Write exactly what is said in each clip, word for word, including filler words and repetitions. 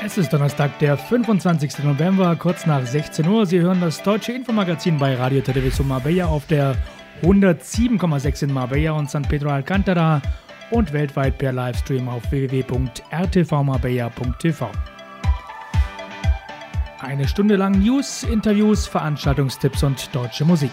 Es ist Donnerstag, der fünfundzwanzigsten November, kurz nach sechzehn Uhr. Sie hören das deutsche Infomagazin bei Radio Television Marbella auf der hundertsieben Komma sechs in Marbella und San Pedro Alcántara und weltweit per Livestream auf w w w punkt r t v marbella punkt t v. Eine Stunde lang News, Interviews, Veranstaltungstipps und deutsche Musik.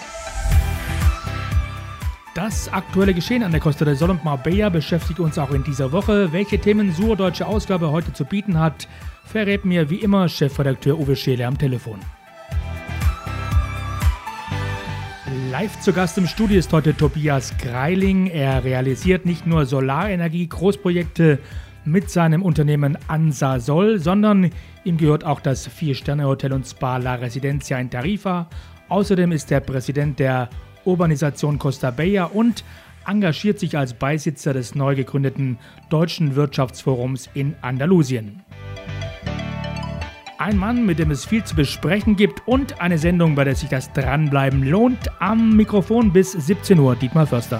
Das aktuelle Geschehen an der Costa del Sol und Marbella beschäftigt uns auch in dieser Woche. Welche Themen Sur Deutsche Ausgabe heute zu bieten hat, verrät mir wie immer Chefredakteur Uwe Scheele am Telefon. Live zu Gast im Studio ist heute Tobias Greiling. Er realisiert nicht nur Solarenergie-Großprojekte mit seinem Unternehmen Ansa Sol, sondern ihm gehört auch das Vier-Sterne-Hotel und Spa La Residencia in Tarifa. Außerdem ist er Präsident der Urbanisation Costa Bella und engagiert sich als Beisitzer des neu gegründeten Deutschen Wirtschaftsforums in Andalusien. Ein Mann, mit dem es viel zu besprechen gibt und eine Sendung, bei der sich das Dranbleiben lohnt. Am Mikrofon bis siebzehn Uhr, Dietmar Förster.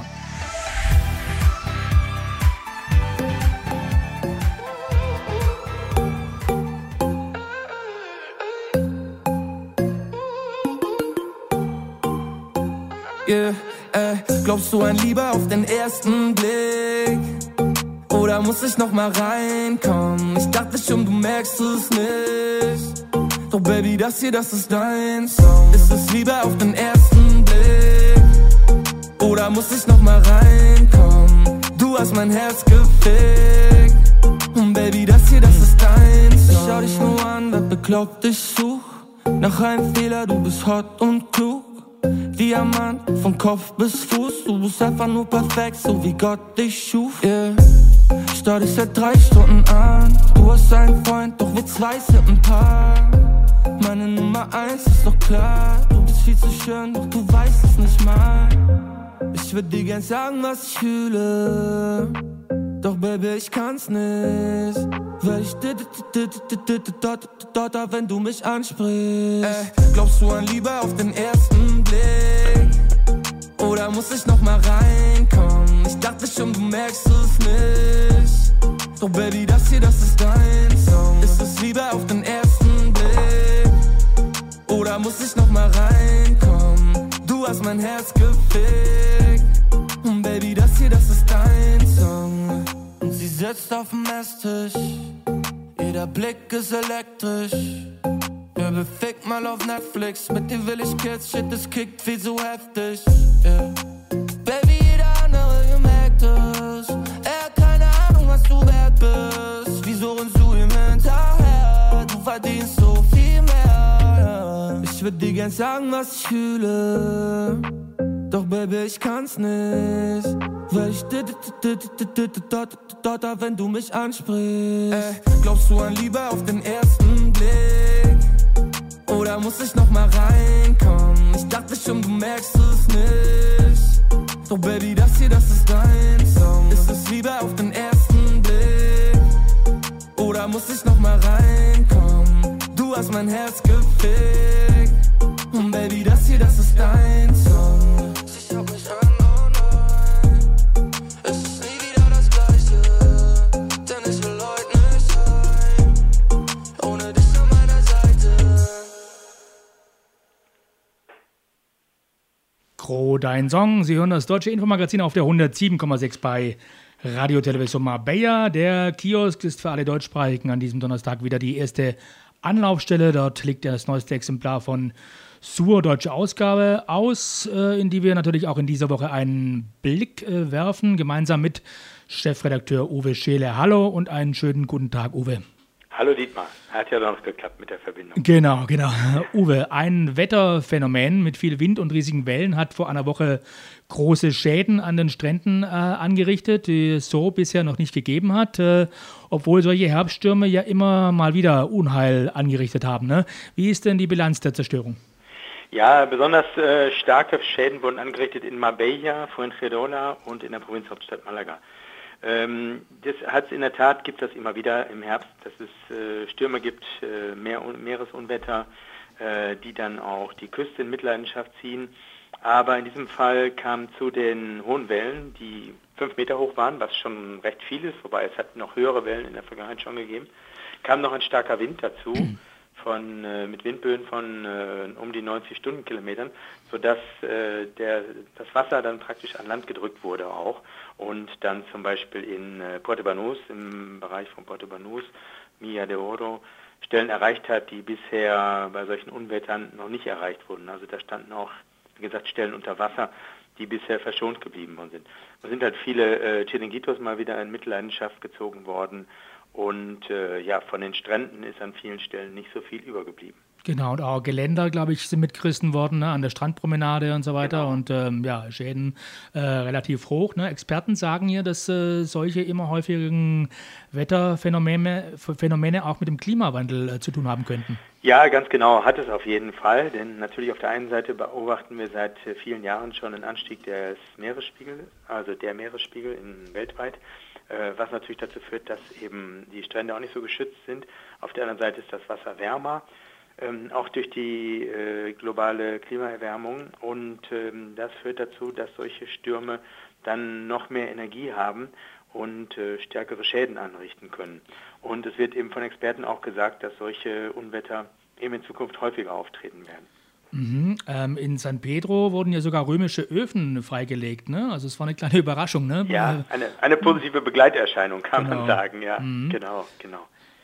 Yeah, äh, glaubst du an Liebe auf den ersten Blick? Oder muss ich noch mal reinkommen? Ich dachte schon, du merkst es nicht. Doch Baby, das hier, das ist dein Song. Ist es Liebe auf den ersten Blick? Oder muss ich noch mal reinkommen? Du hast mein Herz gefickt. Und Baby, das hier, das ist dein Song. Ich schau dich nur an, wer beglaubt dich such. Nach einem Fehler, du bist hot und klug. Diamant, von Kopf bis Fuß, du bist einfach nur perfekt, so wie Gott dich schuf. Yeah, ich starr dich seit drei Stunden an. Du hast einen Freund, doch wir zwei sind ein Paar. Meine Nummer eins ist doch klar. Du bist viel zu schön, doch du weißt es nicht mal. Ich würd dir gern sagen, was ich fühle, doch Baby, ich kann's nicht. Weil ich dort, wenn du mich ansprichst. Äh, glaubst du an Liebe auf den ersten Blick? Oder muss ich noch mal reinkommen? Ich dachte schon, du merkst es nicht. Doch Baby, das hier, das ist dein Song. Ist es Liebe auf den ersten Blick? Oder muss ich noch mal reinkommen? Du hast mein Herz gefickt. Und Baby, das hier, das ist dein Song. Und sie sitzt auf dem Esstisch, jeder Blick ist elektrisch. Ja, befickt mal auf Netflix, mit dir will ich Kids, shit, das kickt viel zu heftig. Yeah. Baby, jeder andere, ihr merkt es. Er hat keine Ahnung, was du wert bist. Wieso rennst du ihm hinterher? Du verdienst so viel mehr. Ich würd dir gern sagen, was ich fühle, doch Baby, ich kann's nicht. Weil ich dort, wenn du mich ansprichst. Äh, glaubst du an Liebe auf den ersten Blick? Oder muss ich noch mal reinkommen? Ich dachte schon, du merkst es nicht. Doch Baby, das hier, das ist dein Song. Ist es Liebe auf den ersten Blick? Oder muss ich noch mal reinkommen? Du hast mein Herz gefickt. Und Baby, das hier, das ist dein Song. Ich hab mich an, oh nein. Es ist nie wieder das Gleiche, denn ich will heute nicht sein, ohne dich an meiner Seite. Gro, dein Song. Sie hören das deutsche Infomagazin auf der hundertsieben Komma sechs bei Radio Television Marbella. Der Kiosk ist für alle Deutschsprachigen an diesem Donnerstag wieder die erste Anlaufstelle. Dort liegt das neueste Exemplar von Sur Deutsche Ausgabe aus, äh, in die wir natürlich auch in dieser Woche einen Blick äh, werfen, gemeinsam mit Chefredakteur Uwe Scheele. Hallo und einen schönen guten Tag, Uwe. Hallo Dietmar, hat ja noch geklappt mit der Verbindung. Genau, genau. Uwe, ein Wetterphänomen mit viel Wind und riesigen Wellen hat vor einer Woche große Schäden an den Stränden äh, angerichtet, die es so bisher noch nicht gegeben hat, äh, obwohl solche Herbststürme ja immer mal wieder Unheil angerichtet haben. Ne? Wie ist denn die Bilanz der Zerstörung? Ja, besonders äh, starke Schäden wurden angerichtet in Marbella, Fuengirola und in der Provinzhauptstadt Malaga. Ähm, das hat in der Tat, gibt es immer wieder im Herbst, dass es äh, Stürme gibt, äh, Meer- Meeresunwetter, äh, die dann auch die Küste in Mitleidenschaft ziehen. Aber in diesem Fall kam zu den hohen Wellen, die fünf Meter hoch waren, was schon recht viel ist, wobei es hat noch höhere Wellen in der Vergangenheit schon gegeben, kam noch ein starker Wind dazu, von, äh, mit Windböen von äh, um die neunzig Stundenkilometern, sodass äh, der, das Wasser dann praktisch an Land gedrückt wurde auch und dann zum Beispiel in äh, Puerto Banús, im Bereich von Puerto Banús, Milla de Oro, Stellen erreicht hat, die bisher bei solchen Unwettern noch nicht erreicht wurden. Also da standen auch, wie gesagt, Stellen unter Wasser, die bisher verschont geblieben sind. Da sind halt viele äh, Chiringuitos mal wieder in Mitleidenschaft gezogen worden und äh, ja, von den Stränden ist an vielen Stellen nicht so viel übergeblieben. Genau, und auch Geländer, glaube ich, sind mitgerissen worden, ne, an der Strandpromenade und so weiter. Genau. Und ähm, ja, Schäden äh, relativ hoch. Ne? Experten sagen hier, dass äh, solche immer häufigen Wetterphänomene Phänomene auch mit dem Klimawandel äh, zu tun haben könnten. Ja, ganz genau, hat es auf jeden Fall. Denn natürlich auf der einen Seite beobachten wir seit äh, vielen Jahren schon einen Anstieg des Meeresspiegels, also der Meeresspiegel in, weltweit. Äh, was natürlich dazu führt, dass eben die Strände auch nicht so geschützt sind. Auf der anderen Seite ist das Wasser wärmer. Ähm, auch durch die äh, globale Klimaerwärmung und ähm, das führt dazu, dass solche Stürme dann noch mehr Energie haben und äh, stärkere Schäden anrichten können. Und es wird eben von Experten auch gesagt, dass solche Unwetter eben in Zukunft häufiger auftreten werden. Mhm. Ähm, in San Pedro wurden ja sogar römische Öfen freigelegt, ne? Also es war eine kleine Überraschung, ne? Ja, eine, eine positive Begleiterscheinung, kann genau. man sagen, ja, mhm. genau, genau.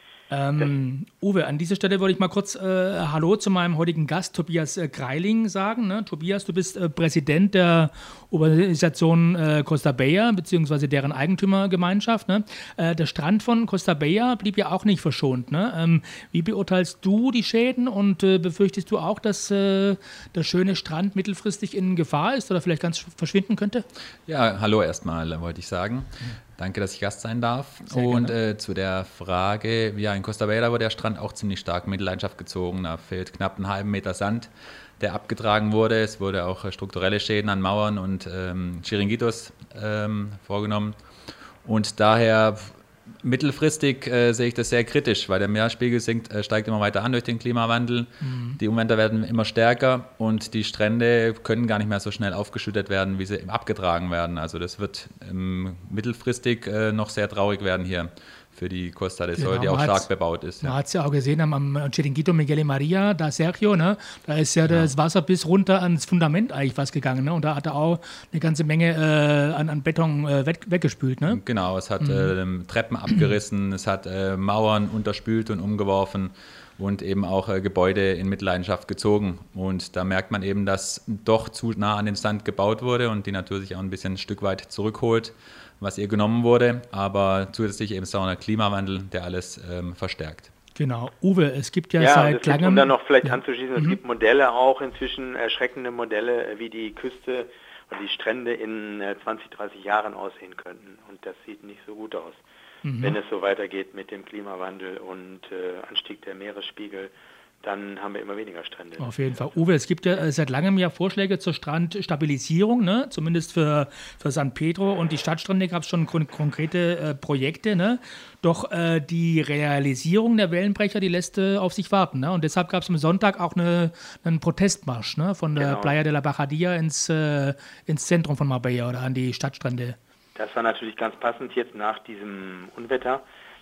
Ähm, Uwe, an dieser Stelle wollte ich mal kurz äh, Hallo zu meinem heutigen Gast Tobias äh, Greiling sagen. Ne? Tobias, du bist äh, Präsident der Organisation äh, Costa Bella, beziehungsweise deren Eigentümergemeinschaft. Ne? Äh, der Strand von Costa Bella blieb ja auch nicht verschont. Ne? Ähm, wie beurteilst du die Schäden und äh, befürchtest du auch, dass äh, der schöne Strand mittelfristig in Gefahr ist oder vielleicht ganz verschwinden könnte? Ja, hallo erstmal, wollte ich sagen. Danke, dass ich Gast sein darf. Sehr und äh, zu der Frage, ja, in Costa Bella wurde der Strand auch ziemlich stark in Mitleidenschaft gezogen. Da fehlt knapp einen halben Meter Sand, der abgetragen wurde. Es wurde auch strukturelle Schäden an Mauern und ähm, Chiringuitos ähm, vorgenommen. Und daher mittelfristig äh, sehe ich das sehr kritisch, weil der Meeresspiegel sinkt, äh, steigt immer weiter an durch den Klimawandel. Mhm. Die Unwetter werden immer stärker und die Strände können gar nicht mehr so schnell aufgeschüttet werden, wie sie abgetragen werden. Also das wird ähm, mittelfristig äh, noch sehr traurig werden hier für die Costa del Sol, genau, die auch stark bebaut ist. Man ja. hat es ja auch gesehen am, am Chiringuito Miguel y Maria, da Sergio, ne? Da ist ja, ja das Wasser bis runter ans Fundament eigentlich fast gegangen. Ne? Und da hat er auch eine ganze Menge äh, an, an Beton äh, weg, weggespült. Ne? Genau, es hat mhm. äh, Treppen abgerissen, es hat äh, Mauern unterspült und umgeworfen und eben auch äh, Gebäude in Mitleidenschaft gezogen. Und da merkt man eben, dass doch zu nah an den Sand gebaut wurde und die Natur sich auch ein bisschen ein Stück weit zurückholt, was ihr genommen wurde, aber zusätzlich eben ist auch ein Klimawandel, der alles ähm, verstärkt. Genau. Uwe, es gibt ja, ja seit langem... Um dann noch vielleicht ja. anzuschließen, mhm. es gibt Modelle auch inzwischen, erschreckende Modelle, wie die Küste und die Strände in zwanzig, dreißig Jahren aussehen könnten. Und das sieht nicht so gut aus, mhm. wenn es so weitergeht mit dem Klimawandel und äh, Anstieg der Meeresspiegel. Dann haben wir immer weniger Strände. Auf jeden Fall. Uwe, es gibt ja seit langem ja Vorschläge zur Strandstabilisierung, ne? Zumindest für, für San Pedro und die Stadtstrände gab es schon kon- konkrete äh, Projekte. Ne? Doch äh, die Realisierung der Wellenbrecher, die lässt äh, auf sich warten. Ne? Und deshalb gab es am Sonntag auch eine, einen Protestmarsch, ne? Von der genau. Playa de la Bajadilla ins, äh, ins Zentrum von Marbella oder an die Stadtstrände. Das war natürlich ganz passend jetzt nach diesem Unwetter,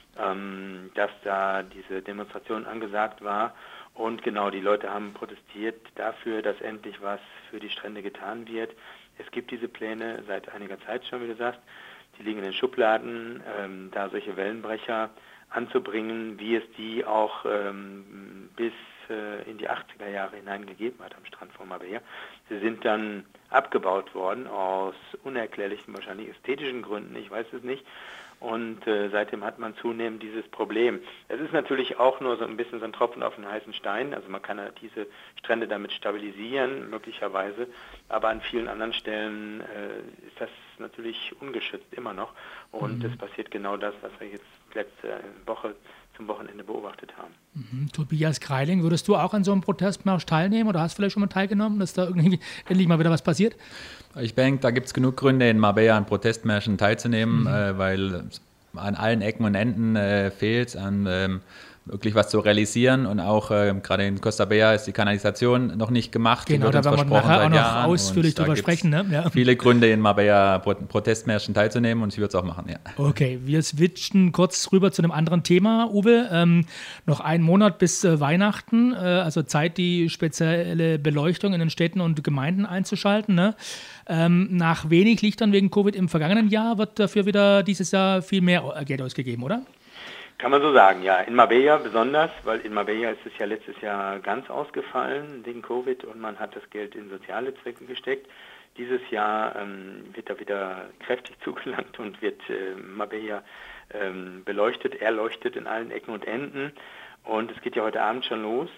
ähm, dass da diese Demonstration angesagt war. Und genau, die Leute haben protestiert dafür, dass endlich was für die Strände getan wird. Es gibt diese Pläne seit einiger Zeit schon, wie du sagst. Die liegen in den Schubladen, ähm, da solche Wellenbrecher anzubringen, wie es die auch ähm, bis äh, in die achtziger Jahre hinein gegeben hat am Strand von Marbella. Sie sind dann abgebaut worden aus unerklärlichen, wahrscheinlich ästhetischen Gründen, ich weiß es nicht. Und äh, seitdem hat man zunehmend dieses Problem. Es ist natürlich auch nur so ein bisschen so ein Tropfen auf den heißen Stein. Also man kann ja diese Strände damit stabilisieren, möglicherweise. Aber an vielen anderen Stellen äh, ist das natürlich ungeschützt immer noch. Und es mhm. passiert genau das, was wir jetzt letzte Woche zum Wochenende beobachtet haben. Mhm. Tobias Greiling, würdest du auch an so einem Protestmarsch teilnehmen oder hast du vielleicht schon mal teilgenommen, dass da irgendwie endlich mal wieder was passiert? Ich denke, da gibt es genug Gründe, in Marbella an Protestmärschen teilzunehmen, mhm. äh, weil an allen Ecken und Enden äh, fehlt an ähm, wirklich was zu realisieren. Und auch äh, gerade in Costa Bella ist die Kanalisation noch nicht gemacht. Genau, da werden wir nachher auch noch Jahren. ausführlich drüber sprechen. Ne? Ja. Viele Gründe in Marbella Protestmärschen teilzunehmen und ich würde es auch machen. Ja. Okay, wir switchen kurz rüber zu einem anderen Thema, Uwe. Ähm, noch einen Monat bis äh, Weihnachten, äh, also Zeit, die spezielle Beleuchtung in den Städten und Gemeinden einzuschalten. Ne? Ähm, nach wenig Lichtern wegen Covid im vergangenen Jahr wird dafür wieder dieses Jahr viel mehr Geld ausgegeben, oder? Kann man so sagen, ja. In Marbella besonders, weil in Marbella ist es ja letztes Jahr ganz ausgefallen wegen Covid und man hat das Geld in soziale Zwecke gesteckt. Dieses Jahr ähm, wird da wieder kräftig zugelangt und wird äh, Marbella ähm, beleuchtet, erleuchtet in allen Ecken und Enden. Und es geht ja heute Abend schon los.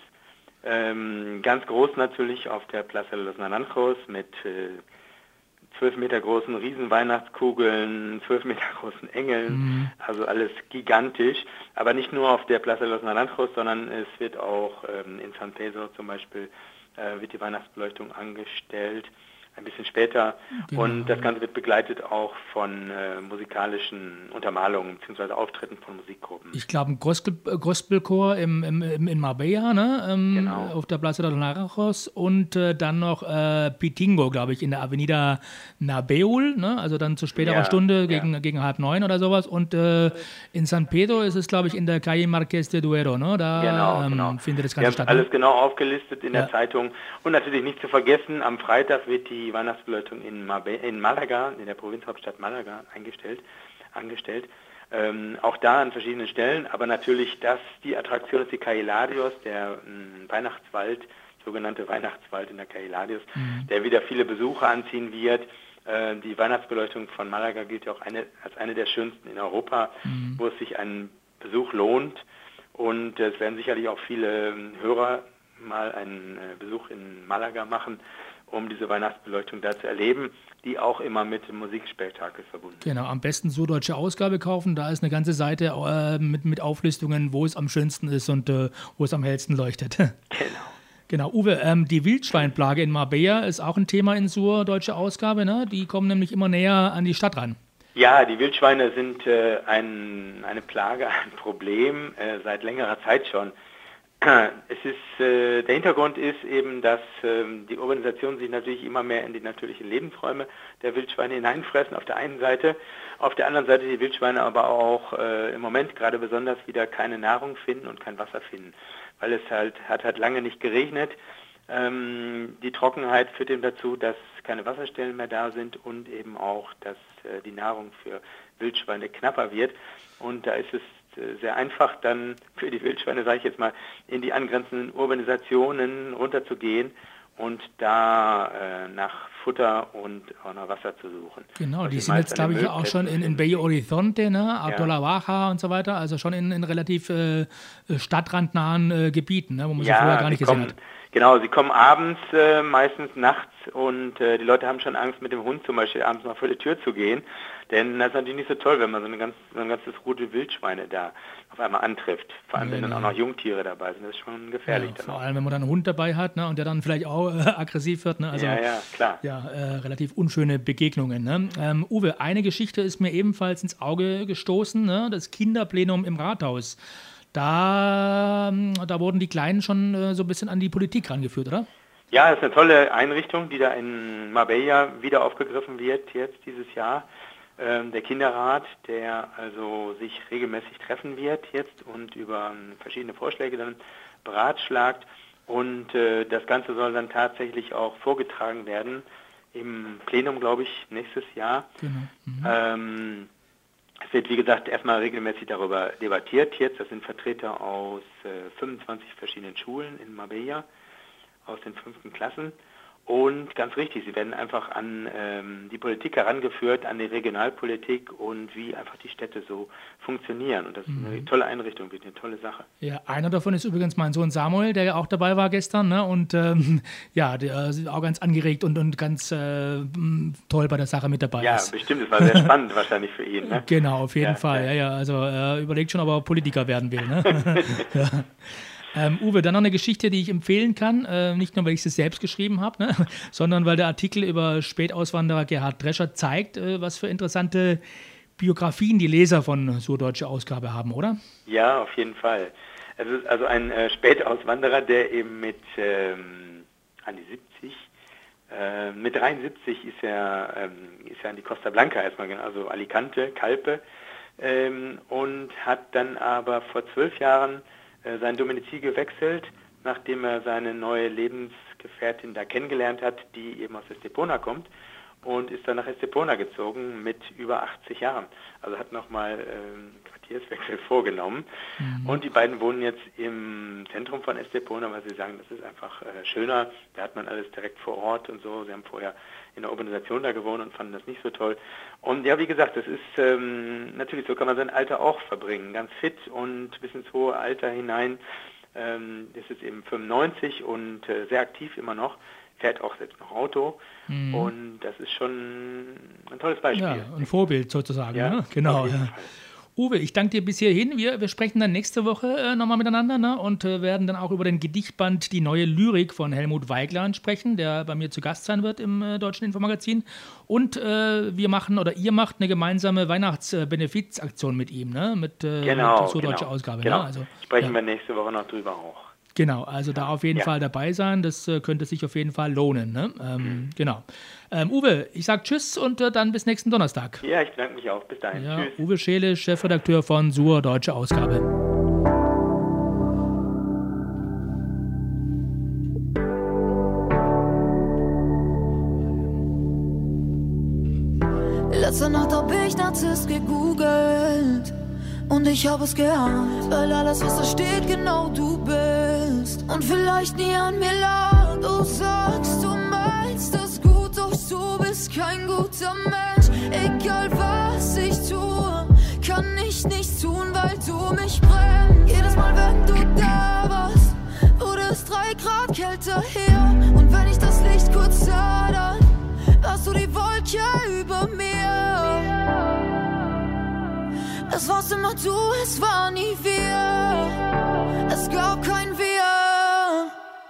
Ähm, ganz groß natürlich auf der Plaza de los Naranjos mit äh, zwölf Meter großen Riesenweihnachtskugeln, zwölf Meter großen Engeln, mhm. also alles gigantisch. Aber nicht nur auf der Plaza de los Naranjos, sondern es wird auch ähm, in San Pedro zum Beispiel äh, wird die Weihnachtsbeleuchtung angestellt, ein bisschen später. Genau. Und das Ganze wird begleitet auch von äh, musikalischen Untermalungen bzw. Auftritten von Musikgruppen. Ich glaube, ein Gospel, Gospelchor im, im, im, in Marbella, ne? ähm, genau. auf der Plaza de los Naranjos und äh, dann noch äh, Pitingo, glaube ich, in der Avenida Nabeul, ne? Also dann zu späterer ja, Stunde, gegen, ja. gegen halb neun oder sowas. Und äh, in San Pedro ist es, glaube ich, in der Calle Marqués de Duero, ne? Da genau, ähm, genau. findet das Ganze Wir haben statt. Alles genau aufgelistet in ja. der Zeitung. Und natürlich nicht zu vergessen, am Freitag wird die Die Weihnachtsbeleuchtung in, Marbe- in Malaga, in der Provinzhauptstadt Malaga, eingestellt, angestellt. Ähm, auch da an verschiedenen Stellen, aber natürlich das, die Attraktion ist die Cailadios, der mh, Weihnachtswald, sogenannte Weihnachtswald in der Cailadios, mhm. der wieder viele Besucher anziehen wird. Äh, die Weihnachtsbeleuchtung von Malaga gilt ja auch eine, als eine der schönsten in Europa, mhm. wo es sich ein Besuch lohnt. Und äh, es werden sicherlich auch viele äh, Hörer mal einen äh, Besuch in Malaga machen, um diese Weihnachtsbeleuchtung da zu erleben, die auch immer mit dem Musikspektakel verbunden ist. Genau, am besten Süddeutsche Ausgabe kaufen, da ist eine ganze Seite äh, mit, mit Auflistungen, wo es am schönsten ist und äh, wo es am hellsten leuchtet. Genau. Genau, Uwe, ähm, die Wildschweinplage in Marbella ist auch ein Thema in Süddeutsche Ausgabe, ne? Die kommen nämlich immer näher an die Stadt ran. Ja, die Wildschweine sind äh, ein, eine Plage, ein Problem äh, seit längerer Zeit schon. Es ist, äh, der Hintergrund ist eben, dass äh, die Urbanisation sich natürlich immer mehr in die natürlichen Lebensräume der Wildschweine hineinfressen, auf der einen Seite. Auf der anderen Seite die Wildschweine aber auch äh, im Moment gerade besonders wieder keine Nahrung finden und kein Wasser finden, weil es halt hat halt lange nicht geregnet. Ähm, die Trockenheit führt eben dazu, dass keine Wasserstellen mehr da sind und eben auch, dass äh, die Nahrung für Wildschweine knapper wird. Und da ist es sehr einfach dann für die Wildschweine, sage ich jetzt mal, in die angrenzenden Urbanisationen runterzugehen und da äh, nach Futter und auch nach Wasser zu suchen. Genau, die sind jetzt, glaube ich, auch schon in, in Bello Horizonte, ne? Altola Baja und so weiter, also schon in, in relativ äh, stadtrandnahen äh, Gebieten, ne? Wo man ja, sie vorher gar nicht gesehen kommen, hat. Genau, sie kommen abends, äh, meistens nachts und äh, die Leute haben schon Angst, mit dem Hund zum Beispiel abends mal vor die Tür zu gehen, denn das ist natürlich nicht so toll, wenn man so, eine ganz, so ein ganzes Rudel Wildschweine da auf einmal antrifft, vor allem ja, wenn dann ja. auch noch Jungtiere dabei sind, das ist schon gefährlich. Ja, dann vor auch. allem, wenn man dann einen Hund dabei hat, ne? Und der dann vielleicht auch äh, aggressiv wird, ne? Also, ja, ja, klar. Ja, äh, relativ unschöne Begegnungen. Ne? Ähm, Uwe, eine Geschichte ist mir ebenfalls ins Auge gestoßen, ne? Das Kinderplenum im Rathaus. Da, da wurden die Kleinen schon äh, so ein bisschen an die Politik rangeführt, oder? Ja, das ist eine tolle Einrichtung, die da in Marbella wieder aufgegriffen wird jetzt dieses Jahr. Ähm, der Kinderrat, der also sich regelmäßig treffen wird jetzt und über ähm, verschiedene Vorschläge dann beratschlagt. Und äh, das Ganze soll dann tatsächlich auch vorgetragen werden im Plenum, glaube ich, nächstes Jahr. Genau. Mhm. Ähm, es wird, wie gesagt, erstmal regelmäßig darüber debattiert jetzt. Das sind Vertreter aus äh, fünfundzwanzig verschiedenen Schulen in Marbella, aus den fünften Klassen. Und ganz richtig, sie werden einfach an ähm, die Politik herangeführt, an die Regionalpolitik und wie einfach die Städte so funktionieren. Und das ist eine tolle Einrichtung, wird eine tolle Sache. Ja, einer davon ist übrigens mein Sohn Samuel, der ja auch dabei war gestern. Ne? Und ähm, ja, der ist auch ganz angeregt und, und ganz äh, toll bei der Sache mit dabei ja, ist. Ja, bestimmt, es war sehr spannend wahrscheinlich für ihn. Ne? Genau, auf jeden ja, Fall. Ja. ja, ja. Also er überlegt schon, ob er Politiker werden will. Ne? ja. Ähm, Uwe, dann noch eine Geschichte, die ich empfehlen kann, äh, nicht nur, weil ich sie selbst geschrieben habe, ne, sondern weil der Artikel über Spätauswanderer Gerhard Drescher zeigt, äh, was für interessante Biografien die Leser von Süddeutsche Ausgabe haben, oder? Ja, auf jeden Fall. Es ist also ein äh, Spätauswanderer, der eben mit ähm, an die siebzig, äh, mit dreiundsiebzig ist er, ähm, ist er an die Costa Blanca erstmal, also Alicante, Calpe, ähm, und hat dann aber vor zwölf Jahren äh, sein Domizil gewechselt, nachdem er seine neue Lebensgefährtin da kennengelernt hat, die eben aus Estepona kommt, und ist dann nach Estepona gezogen mit über achtzig Jahren. Also hat nochmal ähm, Quartierswechsel vorgenommen. Mhm. Und die beiden wohnen jetzt im Zentrum von Estepona, weil sie sagen, das ist einfach äh, schöner. Da hat man alles direkt vor Ort und so. Sie haben vorher in der Urbanisation da gewohnt und fanden das nicht so toll. Und ja, wie gesagt, das ist ähm, natürlich, so kann man sein Alter auch verbringen. Ganz fit und bis ins hohe Alter hinein. Ähm, das ist eben fünfundneunzig und äh, sehr aktiv immer noch. Fährt auch selbst noch Auto, mhm. und das ist schon ein tolles Beispiel. Ja, ein Vorbild sozusagen, ja, ne? Genau. Ja. Uwe, ich danke dir bis hierhin. Wir, wir sprechen dann nächste Woche äh, nochmal miteinander, ne? Und äh, werden dann auch über den Gedichtband Die neue Lyrik von Helmut Weigland sprechen, der bei mir zu Gast sein wird im äh, Deutschen Infomagazin. Und äh, wir machen, oder ihr macht eine gemeinsame Weihnachtsbenefizaktion mit ihm, ne? Mit, äh, genau, mit zur genau, deutschen Ausgabe. Genau. Ne? Also, sprechen ja. wir nächste Woche noch drüber auch. Genau, also da auf jeden ja. Fall dabei sein, das äh, könnte sich auf jeden Fall lohnen. Ne? Ähm, mhm. Genau. Ähm, Uwe, ich sage Tschüss und äh, dann bis nächsten Donnerstag. Ja, ich bedanke mich auch. Bis dahin. Ja, Tschüss. Uwe Scheele, Chefredakteur von S U R Deutsche Ausgabe. Letzte Nacht hab ich Narzisst gegoogelt. Und ich hab es geahnt, weil alles, was da steht, genau du bist. Und vielleicht nie an mir lag. Du sagst, du meinst das gut, doch du bist kein guter Mensch. Egal was ich tue, kann ich nichts tun, weil du mich brennst. Jedes Mal, wenn du da warst, wurde es drei Grad kälter hier. Und wenn ich das Licht kurz sah, dann warst du die Wolke über mir. Es warst immer du, es war nie wir. Es gab kein Wir.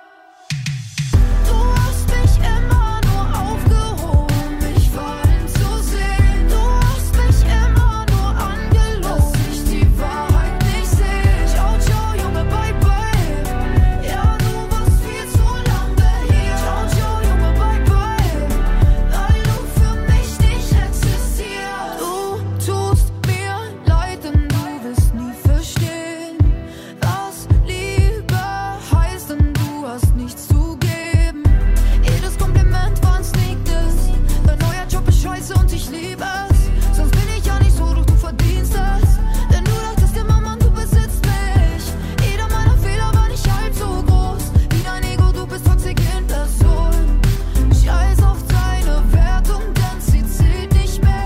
Du hast mich immer nur aufgehoben, mich fallen zu sehen. Du hast mich immer nur angelogen, dass ich die Wahrheit nicht sehe. Ciao, ciao, Junge, bye, bye. Ja, du warst viel zu lange hier. Ciao, ciao, Junge, bye, bye. Weil du für mich nicht existierst. Du tust denn du wirst nie verstehen, was Liebe heißt, denn du hast nichts zu geben. Jedes Kompliment war ein Sneak-Diss. Dein neuer Job ist scheiße und ich liebe es. Sonst bin ich ja nicht so, doch du verdienst es. Denn du dachtest immer, Mann, du besitzt mich. Jeder meiner Fehler war nicht halb so groß wie dein Ego, du bist toxisch in Person. Scheiß auf deine Wertung, denn sie zählt nicht mehr.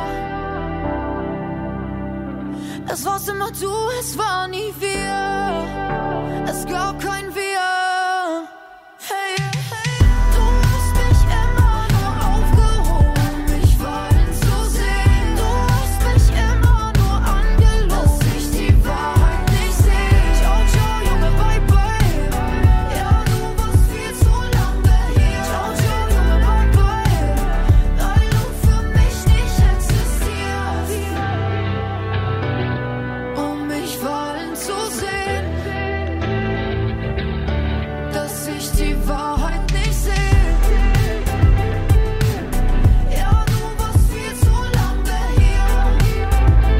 Es warst immer du, es war nie wir. Es gab kein Wir. Hey, hey. Du hast mich immer nur aufgehoben, mich fallen zu sehen. Du hast mich immer nur angelogen, dass ich die Wahrheit nicht sehe. Ciao, ciao, Junge, bye, bye. Ja, du warst viel zu lange hier. Ciao, ciao, Junge, bye, bye. Weil du für mich nicht existierst. Um mich fallen zu sehen, dass ich die Wahrheit nicht sehe. Ja, du warst viel zu lange hier,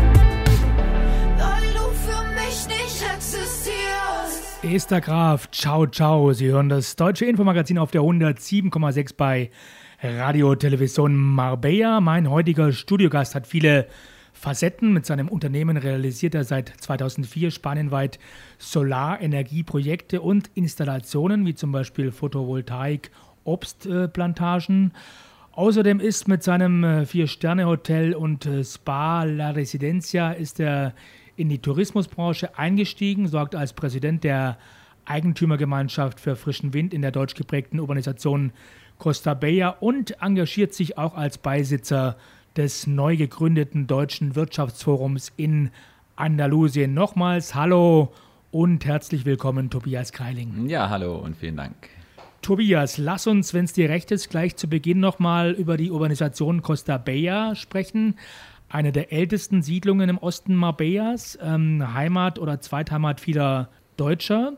weil du für mich nicht existierst. Esther Graf, ciao, ciao. Sie hören das Deutsche Infomagazin auf der hundertsieben Komma sechs bei Radio Television Marbella. Mein heutiger Studiogast hat viele Facetten. Mit seinem Unternehmen realisiert er seit zweitausendvier spanienweit Solarenergieprojekte und Installationen, wie zum Beispiel Photovoltaik, Obstplantagen. Außerdem ist mit seinem Vier-Sterne-Hotel und Spa La Residencia ist er in die Tourismusbranche eingestiegen, sorgt als Präsident der Eigentümergemeinschaft für frischen Wind in der deutsch geprägten Urbanisation Costa Bella und engagiert sich auch als Beisitzer des neu gegründeten Deutschen Wirtschaftsforums in Andalusien. Nochmals hallo und herzlich willkommen, Tobias Greiling. Ja, hallo und vielen Dank. Tobias, lass uns, wenn es dir recht ist, gleich zu Beginn nochmal über die Urbanisation Costa Bella sprechen. eine der ältesten Siedlungen im Osten Marbellas, ähm, Heimat oder Zweitheimat vieler Deutscher.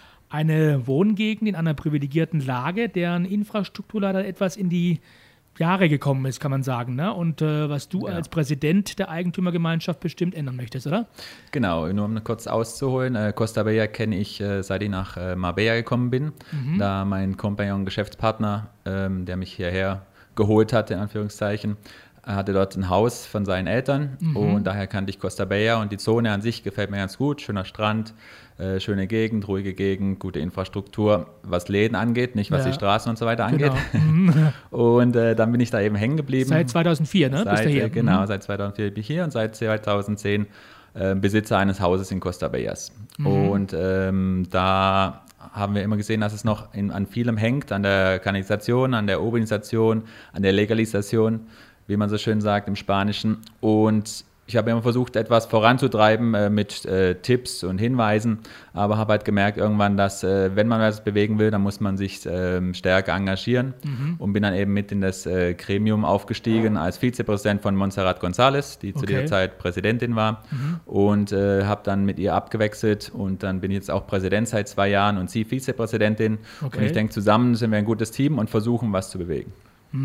Eine Wohngegend in einer privilegierten Lage, deren Infrastruktur leider etwas in die Jahre gekommen ist, kann man sagen. Ne? Und äh, was du ja. als Präsident der Eigentümergemeinschaft bestimmt ändern möchtest, oder? Genau, nur um kurz auszuholen. Äh, Costa Bella kenne ich, äh, seit ich nach äh, Marbella gekommen bin. Mhm. Da mein Kompagnon, Geschäftspartner, ähm, der mich hierher geholt hatte, in Anführungszeichen, hatte dort ein Haus von seinen Eltern mhm. und daher kannte ich Costa Bella und die Zone an sich gefällt mir ganz gut. Schöner Strand, äh, schöne Gegend, ruhige Gegend, gute Infrastruktur, was Läden angeht, nicht was ja. die Straßen und so weiter angeht. Genau. Und äh, dann bin ich da eben hängen geblieben. Seit zweitausendvier, ne? Seit, Bist du hier? Genau, mhm. seit zweitausendvier bin ich hier und seit zweitausendzehn äh, Besitzer eines Hauses in Costa Bellas. Mhm. Und ähm, da haben wir immer gesehen, dass es noch in, an vielem hängt, an der Kanalisation, an der Urbanisation, an der Legalisation, wie man so schön sagt im Spanischen. Und ich habe immer versucht, etwas voranzutreiben äh, mit äh, Tipps und Hinweisen, aber habe halt gemerkt irgendwann, dass äh, wenn man was bewegen will, dann muss man sich äh, stärker engagieren mhm. und bin dann eben mit in das äh, Gremium aufgestiegen als Vizepräsident von Montserrat González, die zu okay. dieser Zeit Präsidentin war mhm. und äh, habe dann mit ihr abgewechselt und dann bin ich jetzt auch Präsident seit zwei Jahren und sie Vizepräsidentin okay. und ich denke, zusammen sind wir ein gutes Team und versuchen, was zu bewegen.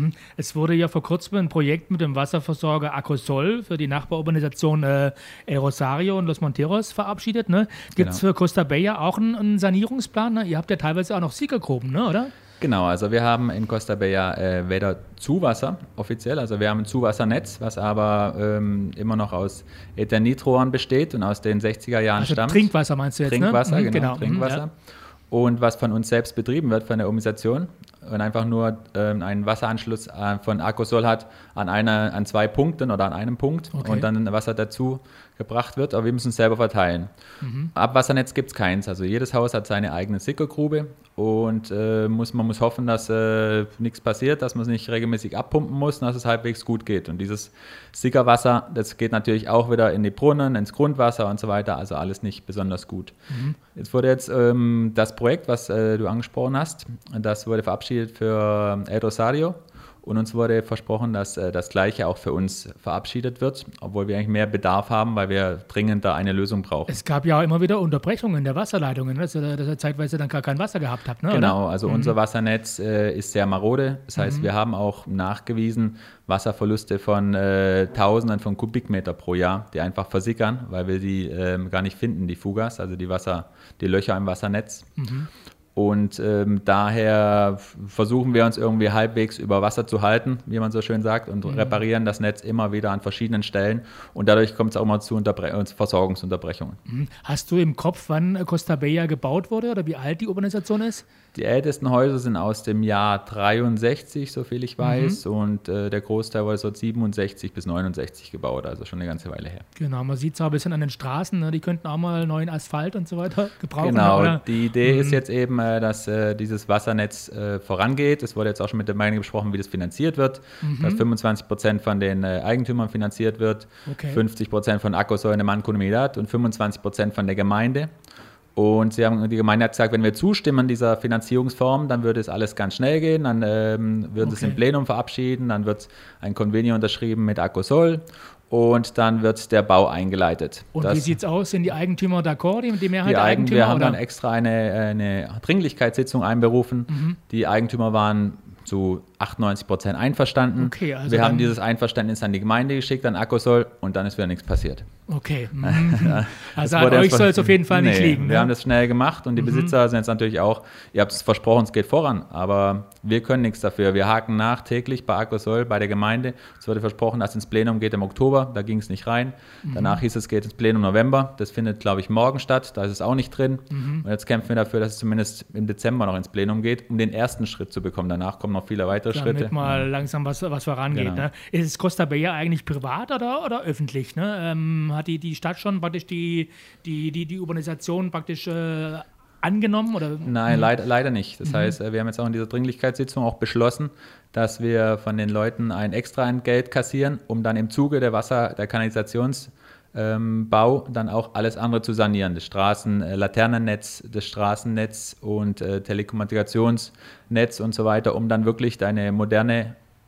Es wurde ja vor kurzem ein Projekt mit dem Wasserversorger Acosol für die Nachbarorganisation äh, El Rosario und Los Monteros verabschiedet. Ne? Gibt es genau. für Costa Bella auch einen, einen Sanierungsplan? Ne? Ihr habt ja teilweise auch noch Sickergruben, ne? oder? Genau, also wir haben in Costa Bella äh, weder Zuwasser offiziell, also wir haben ein Zuwassernetz, was aber ähm, immer noch aus Eternit-Rohren besteht und aus den sechziger Jahren also stammt. Trinkwasser meinst du jetzt, Trinkwasser, ne? genau, genau, Trinkwasser. Ja. Und was von uns selbst betrieben wird, von der Organisation und einfach nur ähm, einen Wasseranschluss äh, von Acosol hat an, einer, an zwei Punkten oder an einem Punkt okay. und dann Wasser dazu gebracht wird, aber wir müssen es selber verteilen. Mhm. Abwassernetz gibt es keins, also jedes Haus hat seine eigene Sickergrube und äh, muss, man muss hoffen, dass äh, nichts passiert, dass man es nicht regelmäßig abpumpen muss und dass es halbwegs gut geht. Und dieses Sickerwasser, das geht natürlich auch wieder in die Brunnen, ins Grundwasser und so weiter, also alles nicht besonders gut. Mhm. Jetzt wurde jetzt ähm, das Projekt, was äh, du angesprochen hast, das wurde verabschiedet für El Rosario. Und uns wurde versprochen, dass äh, das Gleiche auch für uns verabschiedet wird, obwohl wir eigentlich mehr Bedarf haben, weil wir dringend da eine Lösung brauchen. Es gab ja auch immer wieder Unterbrechungen der Wasserleitungen, dass ihr, dass ihr zeitweise dann gar kein Wasser gehabt habt. Ne, genau, oder? also mhm. unser Wassernetz äh, ist sehr marode. Das heißt, mhm. wir haben auch nachgewiesen Wasserverluste von äh, Tausenden von Kubikmeter pro Jahr, die einfach versickern, weil wir die äh, gar nicht finden, die Fugas, also die, Wasser, die Löcher im Wassernetz. Mhm. Und ähm, daher versuchen wir uns irgendwie halbwegs über Wasser zu halten, wie man so schön sagt, und mhm. reparieren das Netz immer wieder an verschiedenen Stellen. Und dadurch kommt es auch mal zu Unterbre- Versorgungsunterbrechungen. Mhm. Hast du im Kopf, wann Costa Bella gebaut wurde oder wie alt die Urbanisation ist? Die ältesten Häuser sind aus dem Jahr dreiundsechzig, soviel ich weiß. Mhm. Und äh, der Großteil wurde so siebenundsechzig bis neunundsechzig gebaut, also schon eine ganze Weile her. Genau, man sieht es auch ein bisschen an den Straßen, ne? Die könnten auch mal neuen Asphalt und so weiter gebrauchen. Genau, oder? Die Idee mhm. ist jetzt eben, dass äh, dieses Wassernetz äh, vorangeht. Es wurde jetzt auch schon mit der Gemeinde besprochen, wie das finanziert wird. Mhm. Dass fünfundzwanzig Prozent von den äh, Eigentümern finanziert wird, okay. fünfzig Prozent von Acosol in der Mancomunidad und fünfundzwanzig Prozent von der Gemeinde. Und sie haben, die Gemeinde hat gesagt, wenn wir zustimmen dieser Finanzierungsform, dann würde es alles ganz schnell gehen. Dann ähm, würden okay. sie es im Plenum verabschieden, dann wird ein Convenio unterschrieben mit Acosol. Und dann wird der Bau eingeleitet. Und das, wie sieht es aus? Sind die Eigentümer d'accord, die, die Mehrheit die der Eigen, Eigentümer? Wir haben oder? dann extra eine, eine Dringlichkeitssitzung einberufen. Mhm. Die Eigentümer waren zu achtundneunzig Prozent einverstanden. Okay, also wir haben dieses Einverständnis an die Gemeinde geschickt, an Acosol, und dann ist wieder nichts passiert. Okay. Mhm. Also an euch soll es auf jeden Fall nicht nee, liegen. Wir ne? haben das schnell gemacht und die mhm. Besitzer sind jetzt natürlich auch, ihr habt es versprochen, es geht voran, aber wir können nichts dafür. Wir haken nach täglich bei Acosol, bei der Gemeinde. Es wurde versprochen, dass es ins Plenum geht im Oktober, da ging es nicht rein. Mhm. Danach hieß es, es geht ins Plenum November. Das findet, glaube ich, morgen statt, da ist es auch nicht drin. Mhm. Und jetzt kämpfen wir dafür, dass es zumindest im Dezember noch ins Plenum geht, um den ersten Schritt zu bekommen. Danach kommen noch viele weitere Damit Schritte. mal ja. langsam was, was vorangeht. Genau. Ne? Ist Costa Bella eigentlich privat oder, oder öffentlich? Ne? Ähm, hat die, die Stadt schon praktisch die, die, die, die Urbanisation praktisch äh, angenommen? Oder? Nein, leid, leider nicht. Das mhm. heißt, wir haben jetzt auch in dieser Dringlichkeitssitzung auch beschlossen, dass wir von den Leuten ein extra Entgelt kassieren, um dann im Zuge der Wasser-, der Kanalisationsbau ähm, dann auch alles andere zu sanieren. Das Straßen-, äh, Laternennetz, das Straßennetz und äh, Telekommunikationsnetz und so weiter, um dann wirklich eine moderne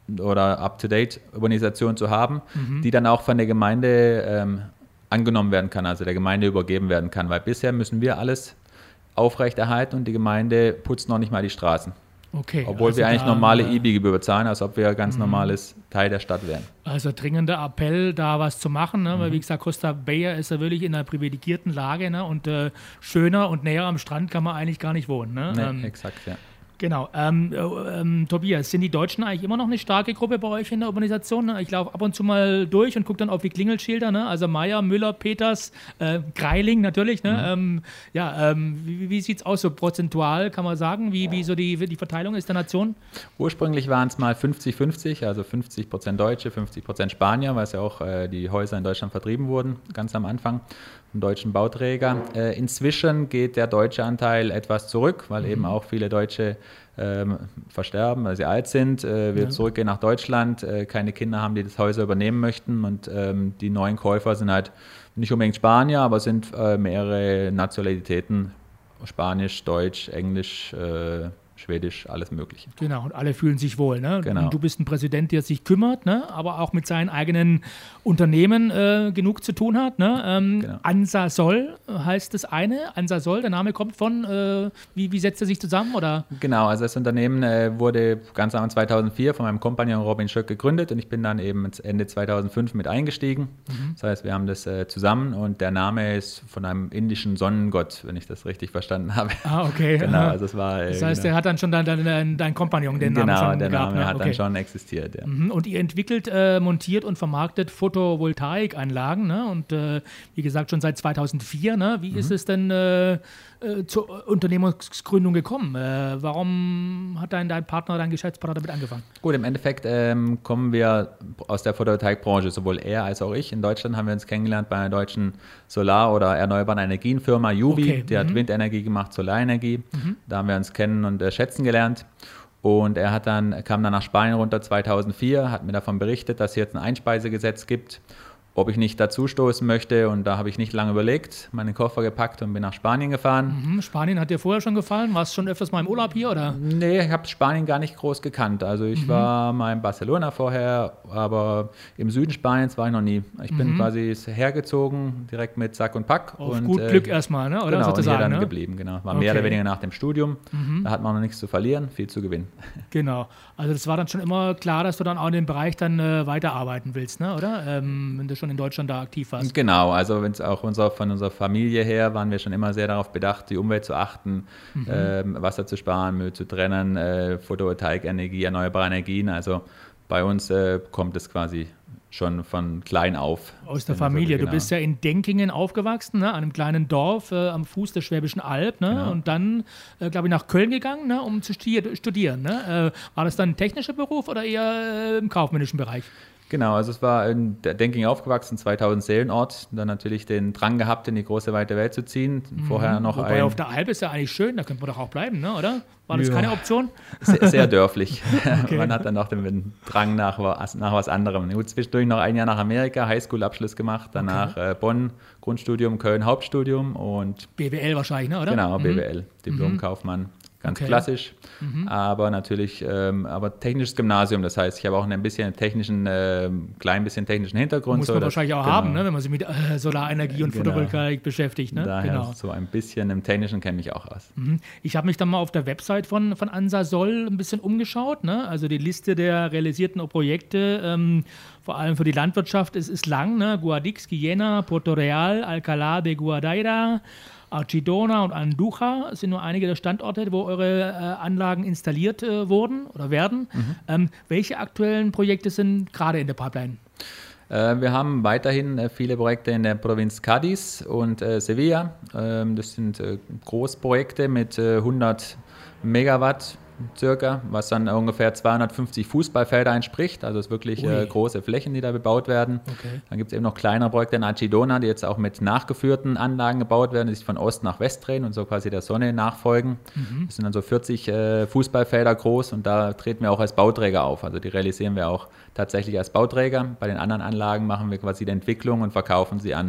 oder Up-to-Date-Urbanisation zu haben, mhm. die dann auch von der Gemeinde ähm, angenommen werden kann, also der Gemeinde übergeben werden kann. Weil bisher müssen wir alles aufrechterhalten und die Gemeinde putzt noch nicht mal die Straßen. Okay, Obwohl also wir eigentlich da, normale äh, E B Gebühr bezahlen, als ob wir ein ganz mhm. normales Teil der Stadt wären. Also dringender Appell, da was zu machen, ne? mhm. weil wie gesagt, Costa Bella ist ja wirklich in einer privilegierten Lage, ne? Und äh, schöner und näher am Strand kann man eigentlich gar nicht wohnen. Ne? Nee, ähm, exakt, ja. Genau. Ähm, ähm, Tobias, sind die Deutschen eigentlich immer noch eine starke Gruppe bei euch in der Organisation? Ne? Ich laufe ab und zu mal durch und gucke dann auf die Klingelschilder. Ne? Also Meier, Müller, Peters, äh, Greiling natürlich. Ne? Mhm. Ähm, ja, ähm, wie, wie sieht es aus so prozentual, kann man sagen, wie, wie so die, die Verteilung ist der Nation? Ursprünglich waren es mal fünfzig fünfzig, also fünfzig Prozent Deutsche, fünfzig Prozent Spanier, weil es ja auch äh, die Häuser in Deutschland vertrieben wurden, ganz am Anfang. Vom deutschen Bauträger. Äh, inzwischen geht der deutsche Anteil etwas zurück, weil mhm. eben auch viele Deutsche ähm, versterben, weil sie alt sind, äh, wir ja. zurückgehen nach Deutschland, äh, keine Kinder haben, die das Häuser übernehmen möchten und ähm, die neuen Käufer sind halt nicht unbedingt Spanier, aber sind äh, mehrere Nationalitäten, Spanisch, Deutsch, Englisch, äh, Schwedisch, alles Mögliche. Genau, und alle fühlen sich wohl. Ne? Genau. Und du bist ein Präsident, der sich kümmert, ne? aber auch mit seinen eigenen Unternehmen äh, genug zu tun hat. Ne? Ähm, genau. Ansasol heißt das eine. Ansasol, der Name kommt von, äh, wie, wie setzt er sich zusammen? Oder? Genau, also das Unternehmen äh, wurde ganz am zweitausendvier von meinem Kompagnon Robin Schöck gegründet und ich bin dann eben Ende zweitausendfünf mit eingestiegen. Mhm. Das heißt, wir haben das äh, zusammen und der Name ist von einem indischen Sonnengott, wenn ich das richtig verstanden habe. Ah, okay. Genau, also es war... Äh, das heißt, genau. er hat dann schon dein, dein, dein Kompagnon den genau, Namen schon der gehabt. Name Ne? hat okay. dann schon existiert, ja. Mhm. Und ihr entwickelt, äh, montiert und vermarktet Photovoltaikanlagen, ne? Und äh, wie gesagt schon seit zweitausendvier. Ne? Wie mhm. ist es denn äh, äh, zur Unternehmensgründung gekommen? Äh, warum hat dein, dein Partner, dein Geschäftspartner damit angefangen? Gut, im Endeffekt ähm, kommen wir aus der Photovoltaikbranche, sowohl er als auch ich. In Deutschland haben wir uns kennengelernt bei einer deutschen Solar- oder erneuerbaren Energienfirma, Jubi. Okay. Die mhm. hat Windenergie gemacht, Solarenergie. Mhm. Da haben wir uns kennen und äh, schätzen gelernt. Und er hat dann, kam dann nach Spanien runter zweitausendvier, hat mir davon berichtet, dass es jetzt ein Einspeisegesetz gibt, ob ich nicht dazu stoßen möchte. Und da habe ich nicht lange überlegt, meine Koffer gepackt und bin nach Spanien gefahren. Mhm, Spanien hat dir vorher schon gefallen? Warst du schon öfters mal im Urlaub hier? Oder? Nee, ich habe Spanien gar nicht groß gekannt. Also ich mhm. war mal in Barcelona vorher, aber im Süden Spaniens war ich noch nie. Ich bin mhm. quasi hergezogen, direkt mit Sack und Pack. Auf und, gut äh, Glück erstmal, ne? oder genau, sozusagen? Und hier dann ne? geblieben, genau. War okay. mehr oder weniger nach dem Studium. Mhm. Da hat man noch nichts zu verlieren, viel zu gewinnen. Genau. Also das war dann schon immer klar, dass du dann auch in dem Bereich dann äh, weiterarbeiten willst, ne? oder? Ähm, wenn du schon in Deutschland da aktiv warst. Genau, also wenn es auch unser, von unserer Familie her waren wir schon immer sehr darauf bedacht, die Umwelt zu achten, mhm. ähm, Wasser zu sparen, Müll zu trennen, äh, Photovoltaikenergie, erneuerbare Energien. Also bei uns äh, kommt es quasi schon von klein auf. Aus der Familie. So, genau. Du bist ja in Denkingen aufgewachsen, ne? An einem kleinen Dorf äh, am Fuß der Schwäbischen Alb. Ne? Genau. Und dann, äh, glaube ich, nach Köln gegangen, ne? um zu studieren. Ne? Äh, war das dann ein technischer Beruf oder eher äh, im kaufmännischen Bereich? Genau, also es war in Denkingen aufgewachsen, zweitausend Seelenort, dann natürlich den Drang gehabt, in die große weite Welt zu ziehen. Vorher mhm. noch Wobei ein... auf der Alp ist ja eigentlich schön, da könnte man doch auch bleiben, ne? oder? War das ja. keine Option? Sehr, sehr dörflich. Okay. Man hat dann noch den Drang nach was, nach was anderem. Gut, zwischendurch noch ein Jahr nach Amerika, Highschool-Abschluss gemacht, danach okay. äh, Bonn, Grundstudium, Köln, Hauptstudium und... B W L wahrscheinlich, ne? oder? Genau, mhm. B W L, Diplomkaufmann. Ganz okay. klassisch, mhm. aber natürlich, ähm, aber technisches Gymnasium, das heißt, ich habe auch ein bisschen technischen, äh, klein bisschen technischen Hintergrund. Muss man so, wahrscheinlich das, auch genau. haben, ne, wenn man sich mit äh, Solarenergie und genau. Photovoltaik beschäftigt. Ne? Daher genau. so ein bisschen im Technischen kenne ich auch aus. Mhm. Ich habe mich dann mal auf der Website von, von Ansasol ein bisschen umgeschaut, ne? Also die Liste der realisierten Projekte, ähm, vor allem für die Landwirtschaft, es ist lang, ne? Guadix, Guiena, Porto Real, Alcalá de Guadaira, Archidona und Anduja sind nur einige der Standorte, wo eure äh, Anlagen installiert äh, wurden oder werden. Mhm. Ähm, welche aktuellen Projekte sind gerade in der Pipeline? Äh, wir haben weiterhin äh, viele Projekte in der Provinz Cádiz und äh, Sevilla. Ähm, das sind äh, Großprojekte mit äh, hundert Megawatt circa, was dann ungefähr zweihundertfünfzig Fußballfelder entspricht. Also es ist wirklich äh, große Flächen, die da bebaut werden. Okay. Dann gibt es eben noch kleinere Projekte in Archidona, die jetzt auch mit nachgeführten Anlagen gebaut werden, die sich von Ost nach West drehen und so quasi der Sonne nachfolgen. Mhm. Das sind dann so vierzig äh, Fußballfelder groß und da treten wir auch als Bauträger auf. Also die realisieren wir auch tatsächlich als Bauträger. Bei den anderen Anlagen machen wir quasi die Entwicklung und verkaufen sie an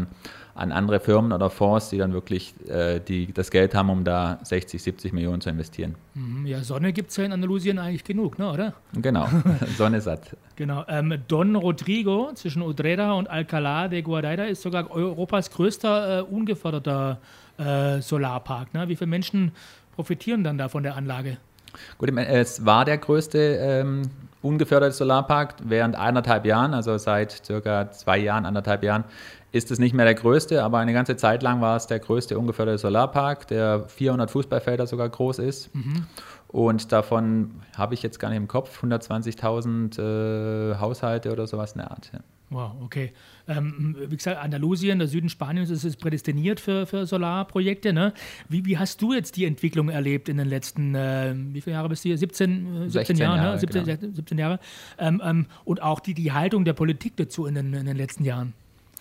an andere Firmen oder Fonds, die dann wirklich äh, die, das Geld haben, um da sechzig, siebzig Millionen zu investieren. Ja, Sonne gibt es ja in Andalusien eigentlich genug, ne, oder? Genau, Sonne satt. Genau. Ähm, Don Rodrigo zwischen Utrera und Alcalá de Guadaira ist sogar Europas größter äh, ungeförderter äh, Solarpark. Ne? Wie viele Menschen profitieren dann da von der Anlage? Gut, es war der größte ähm, ungeförderte Solarpark während eineinhalb Jahren, also seit circa zwei Jahren, anderthalb Jahren, ist es nicht mehr der größte, aber eine ganze Zeit lang war es der größte ungeförderte Solarpark, der vierhundert Fußballfelder sogar groß ist. Mhm. Und davon habe ich jetzt gar nicht im Kopf, hundertzwanzigtausend äh, Haushalte oder sowas in der Art. Ja. Wow, okay. Ähm, wie gesagt, Andalusien, der Süden Spaniens, ist es prädestiniert für, für Solarprojekte. Ne? Wie, wie hast du jetzt die Entwicklung erlebt in den letzten, äh, wie viele Jahre bist du hier? siebzehn, siebzehn Jahre, Jahre, ne? siebzehn, genau. siebzehn Jahre. Ähm, ähm, und auch die, die Haltung der Politik dazu in den, in den letzten Jahren?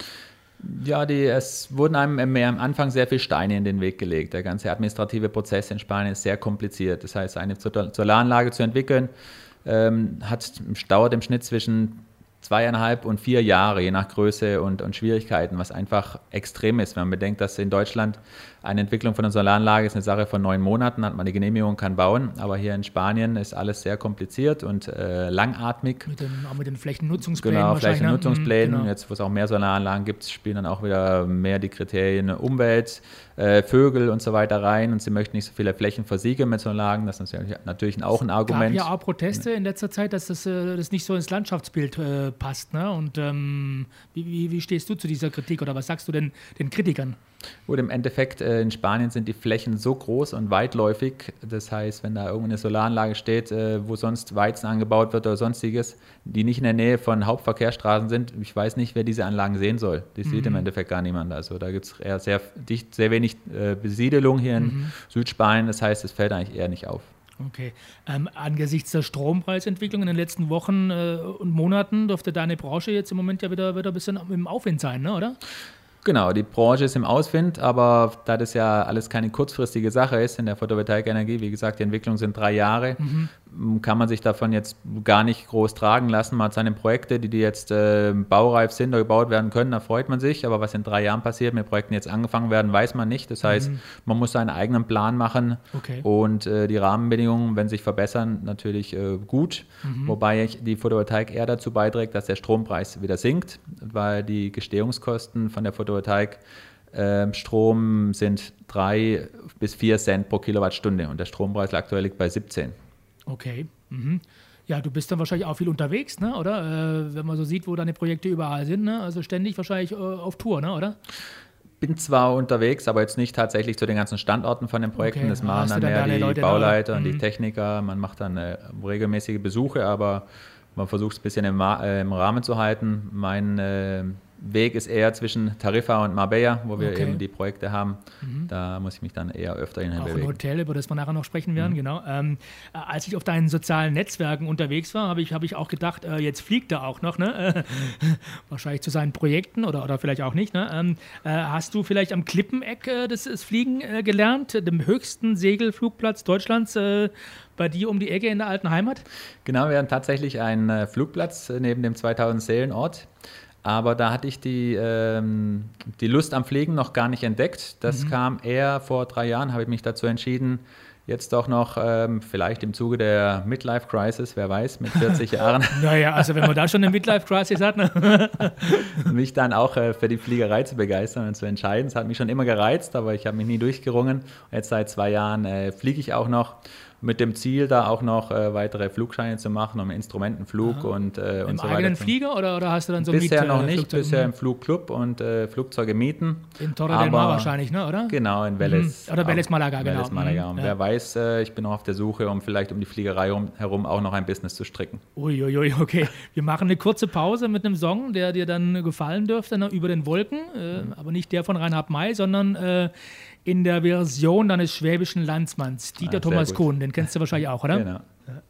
Ja, die, es wurden einem mehr am Anfang sehr viele Steine in den Weg gelegt. Der ganze administrative Prozess in Spanien ist sehr kompliziert. Das heißt, eine Solaranlage zu entwickeln, ähm, hat, dauert im Schnitt zwischen zweieinhalb und vier Jahre, je nach Größe und, und Schwierigkeiten, was einfach extrem ist. Wenn man bedenkt, dass in Deutschland eine Entwicklung von einer Solaranlage ist eine Sache von neun Monaten, hat man die Genehmigung, kann bauen. Aber hier in Spanien ist alles sehr kompliziert und äh, langatmig. Mit den, auch mit den Flächennutzungsplänen. Genau, Flächennutzungsplänen. Genau. Jetzt, wo es auch mehr Solaranlagen gibt, spielen dann auch wieder mehr die Kriterien Umwelt, äh, Vögel und so weiter rein. Und sie möchten nicht so viele Flächen versiegeln mit Solaranlagen. Das ist natürlich auch ein Argument. Es gab ja auch Proteste in letzter Zeit, dass das, das nicht so ins Landschaftsbild äh, passt. Ne? Und ähm, wie, wie, wie stehst du zu dieser Kritik oder was sagst du denn den Kritikern? Gut, im Endeffekt äh, in Spanien sind die Flächen so groß und weitläufig, das heißt, wenn da irgendeine Solaranlage steht, äh, wo sonst Weizen angebaut wird oder sonstiges, die nicht in der Nähe von Hauptverkehrsstraßen sind, ich weiß nicht, wer diese Anlagen sehen soll. Die mhm. sieht im Endeffekt gar niemand. Also da gibt es eher sehr dicht, sehr wenig äh, Besiedelung hier in mhm. Südspanien, das heißt, es fällt eigentlich eher nicht auf. Okay. Ähm, angesichts der Strompreisentwicklung in den letzten Wochen äh, und Monaten dürfte deine Branche jetzt im Moment ja wieder, wieder ein bisschen im Aufwind sein, ne, oder? Genau, die Branche ist im Auswind, aber da das ja alles keine kurzfristige Sache ist in der Photovoltaikenergie, wie gesagt, die Entwicklung sind drei Jahre, mhm. kann man sich davon jetzt gar nicht groß tragen lassen. Man hat seine Projekte, die, die jetzt äh, baureif sind oder gebaut werden können, da freut man sich, aber was in drei Jahren passiert, mit Projekten jetzt angefangen werden, weiß man nicht. Das heißt, mhm. man muss seinen eigenen Plan machen okay. und äh, die Rahmenbedingungen, wenn sich verbessern, natürlich äh, gut, mhm. wobei die Photovoltaik eher dazu beiträgt, dass der Strompreis wieder sinkt, weil die Gestehungskosten von der Photovoltaik Photovoltaik, äh, Strom sind drei bis vier Cent pro Kilowattstunde und der Strompreis aktuell liegt bei siebzehn. Okay. Mhm. Ja, du bist dann wahrscheinlich auch viel unterwegs, ne? Oder? Äh, wenn man so sieht, wo deine Projekte überall sind, ne? Also ständig wahrscheinlich äh, auf Tour, ne? Oder? Bin zwar unterwegs, aber jetzt nicht tatsächlich zu den ganzen Standorten von den Projekten. Okay. Das machen dann, dann mehr die Leute Bauleiter und mhm. die Techniker. Man macht dann äh, regelmäßige Besuche, aber man versucht es ein bisschen im, äh, im Rahmen zu halten. Mein äh, Weg ist eher zwischen Tarifa und Marbella, wo wir okay. eben die Projekte haben. Mhm. Da muss ich mich dann eher öfter hin bewegen. Auch ein Hotel, über das wir nachher noch sprechen werden, mhm. genau. Ähm, äh, als ich auf deinen sozialen Netzwerken unterwegs war, habe ich, hab ich auch gedacht, äh, jetzt fliegt er auch noch, ne? Wahrscheinlich zu seinen Projekten oder, oder vielleicht auch nicht. Ne? Ähm, äh, hast du vielleicht am Klippeneck äh, das, das Fliegen äh, gelernt, dem höchsten Segelflugplatz Deutschlands, äh, bei dir um die Ecke in der alten Heimat? Genau, wir haben tatsächlich einen äh, Flugplatz äh, neben dem zweitausend Seelen Ort. Aber da hatte ich die, ähm, die Lust am Fliegen noch gar nicht entdeckt. Das mhm. kam eher vor drei Jahren, habe ich mich dazu entschieden, jetzt doch noch ähm, vielleicht im Zuge der Midlife-Crisis, wer weiß, mit vierzig Jahren. Naja, also wenn man da schon eine Midlife-Crisis hat, ne? mich dann auch äh, für die Fliegerei zu begeistern und zu entscheiden. Es hat mich schon immer gereizt, aber ich habe mich nie durchgerungen. Jetzt seit zwei Jahren äh, fliege ich auch noch. Mit dem Ziel, da auch noch äh, weitere Flugscheine zu machen, um Instrumentenflug Aha. und, äh, und Im so weiter. Im eigenen Flieger oder, oder hast du dann so ein Bisher Miet, noch nicht, Flugzeug? Bisher im Flugclub und äh, Flugzeuge mieten. In Torre del Mar wahrscheinlich, ne, oder? Genau, in Vélez. Mhm. Oder Vélez Malaga, genau. Vélez Malaga. Und ja. wer weiß, äh, ich bin noch auf der Suche, um vielleicht um die Fliegerei rum, herum auch noch ein Business zu stricken. Uiuiui, okay. Wir machen eine kurze Pause mit einem Song, der dir dann gefallen dürfte, ne, über den Wolken, äh, mhm. aber nicht der von Reinhard May, sondern äh, in der Version deines schwäbischen Landsmanns, Dieter ah, Thomas Kuhn, den kennst du wahrscheinlich auch, oder? Genau. Ja.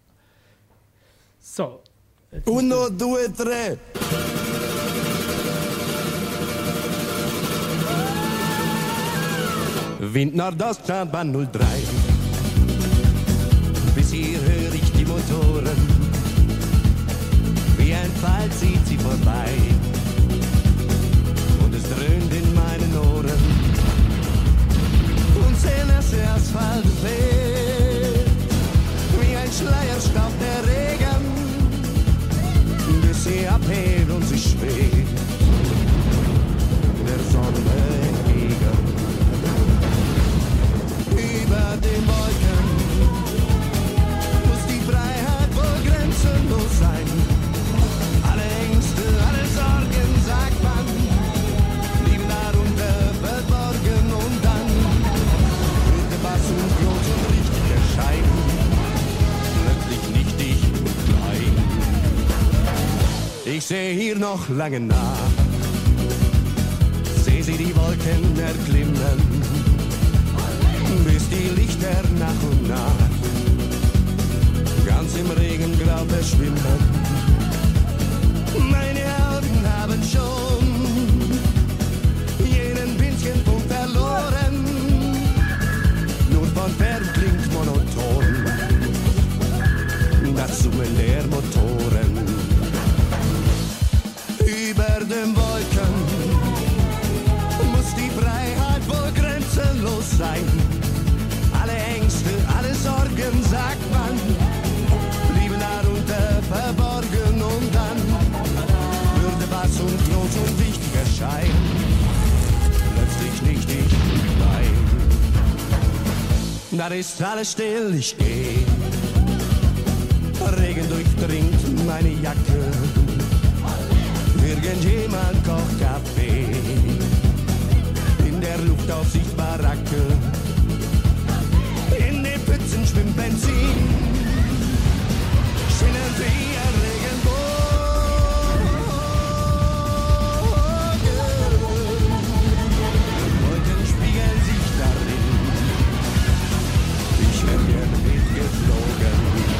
So. Uno, due, tre. Wind Nordoststadtbahn null drei. Bis hier höre ich die Motoren. Wie ein Pfeil zieht sie vorbei. Und es dröhnt in meinen Schleier staubt der Regen, bis sie abhebt und sich schwebt, der Sonne entgegen. Über den Wolken muss die Freiheit wohl grenzenlos sein. Alle Ängste, alle Sorgen, sagt man, liegen darunter verborgen und dann wird der Bass und groß und richtig erscheinen, plötzlich nichtig und klein. Ich sehe hier noch lange nach, seh sie die Wolken erklimmen, bis die Lichter nach und nach ganz im Regengrau verschwimmen. Meine Augen haben schon jenen winzigen Punkt verloren, nur von fern klingt monoton das Summen der Motoren. Über den Wolken muss die Freiheit wohl grenzenlos sein. Alle Ängste, alle Sorgen, sagt man, blieben darunter verborgen und dann würde was und groß und wichtig erscheinen, plötzlich nichtig und klein. Da ist alles still, ich geh, Regen durchdringt meine Jacke, irgendjemand kocht Kaffee, in der Luft Aufsicht Baracke, in den Pfützen schwimmt Benzin, schimmern wie ein Regenbogen. Wolken spiegeln sich darin, ich werd gern mitgeflogen.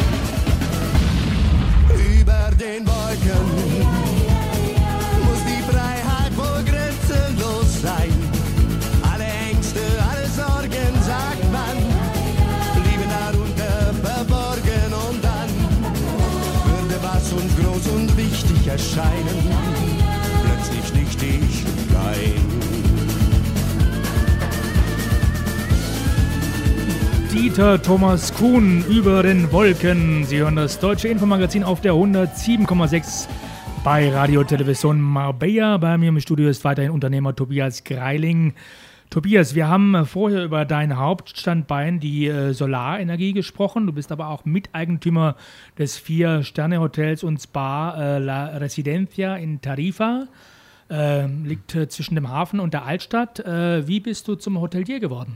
Über den Wolken muss die Freiheit wohl grenzenlos sein. Alle Ängste, alle Sorgen, sagt man, blieben darunter verborgen und dann würde was uns groß und wichtig erscheinen, plötzlich nichtig und klein. Dieter Thomas Kuhn, Über den Wolken. Sie hören das deutsche Infomagazin auf der hundertsieben Komma sechs bei Radio Television Marbella. Bei mir im Studio ist weiterhin Unternehmer Tobias Greiling. Tobias, wir haben vorher über dein Hauptstandbein, die äh, Solarenergie, gesprochen. Du bist aber auch Miteigentümer des Vier-Sterne-Hotels und Spa äh, La Residencia in Tarifa. Äh, liegt äh, zwischen dem Hafen und der Altstadt. Äh, wie bist du zum Hotelier geworden?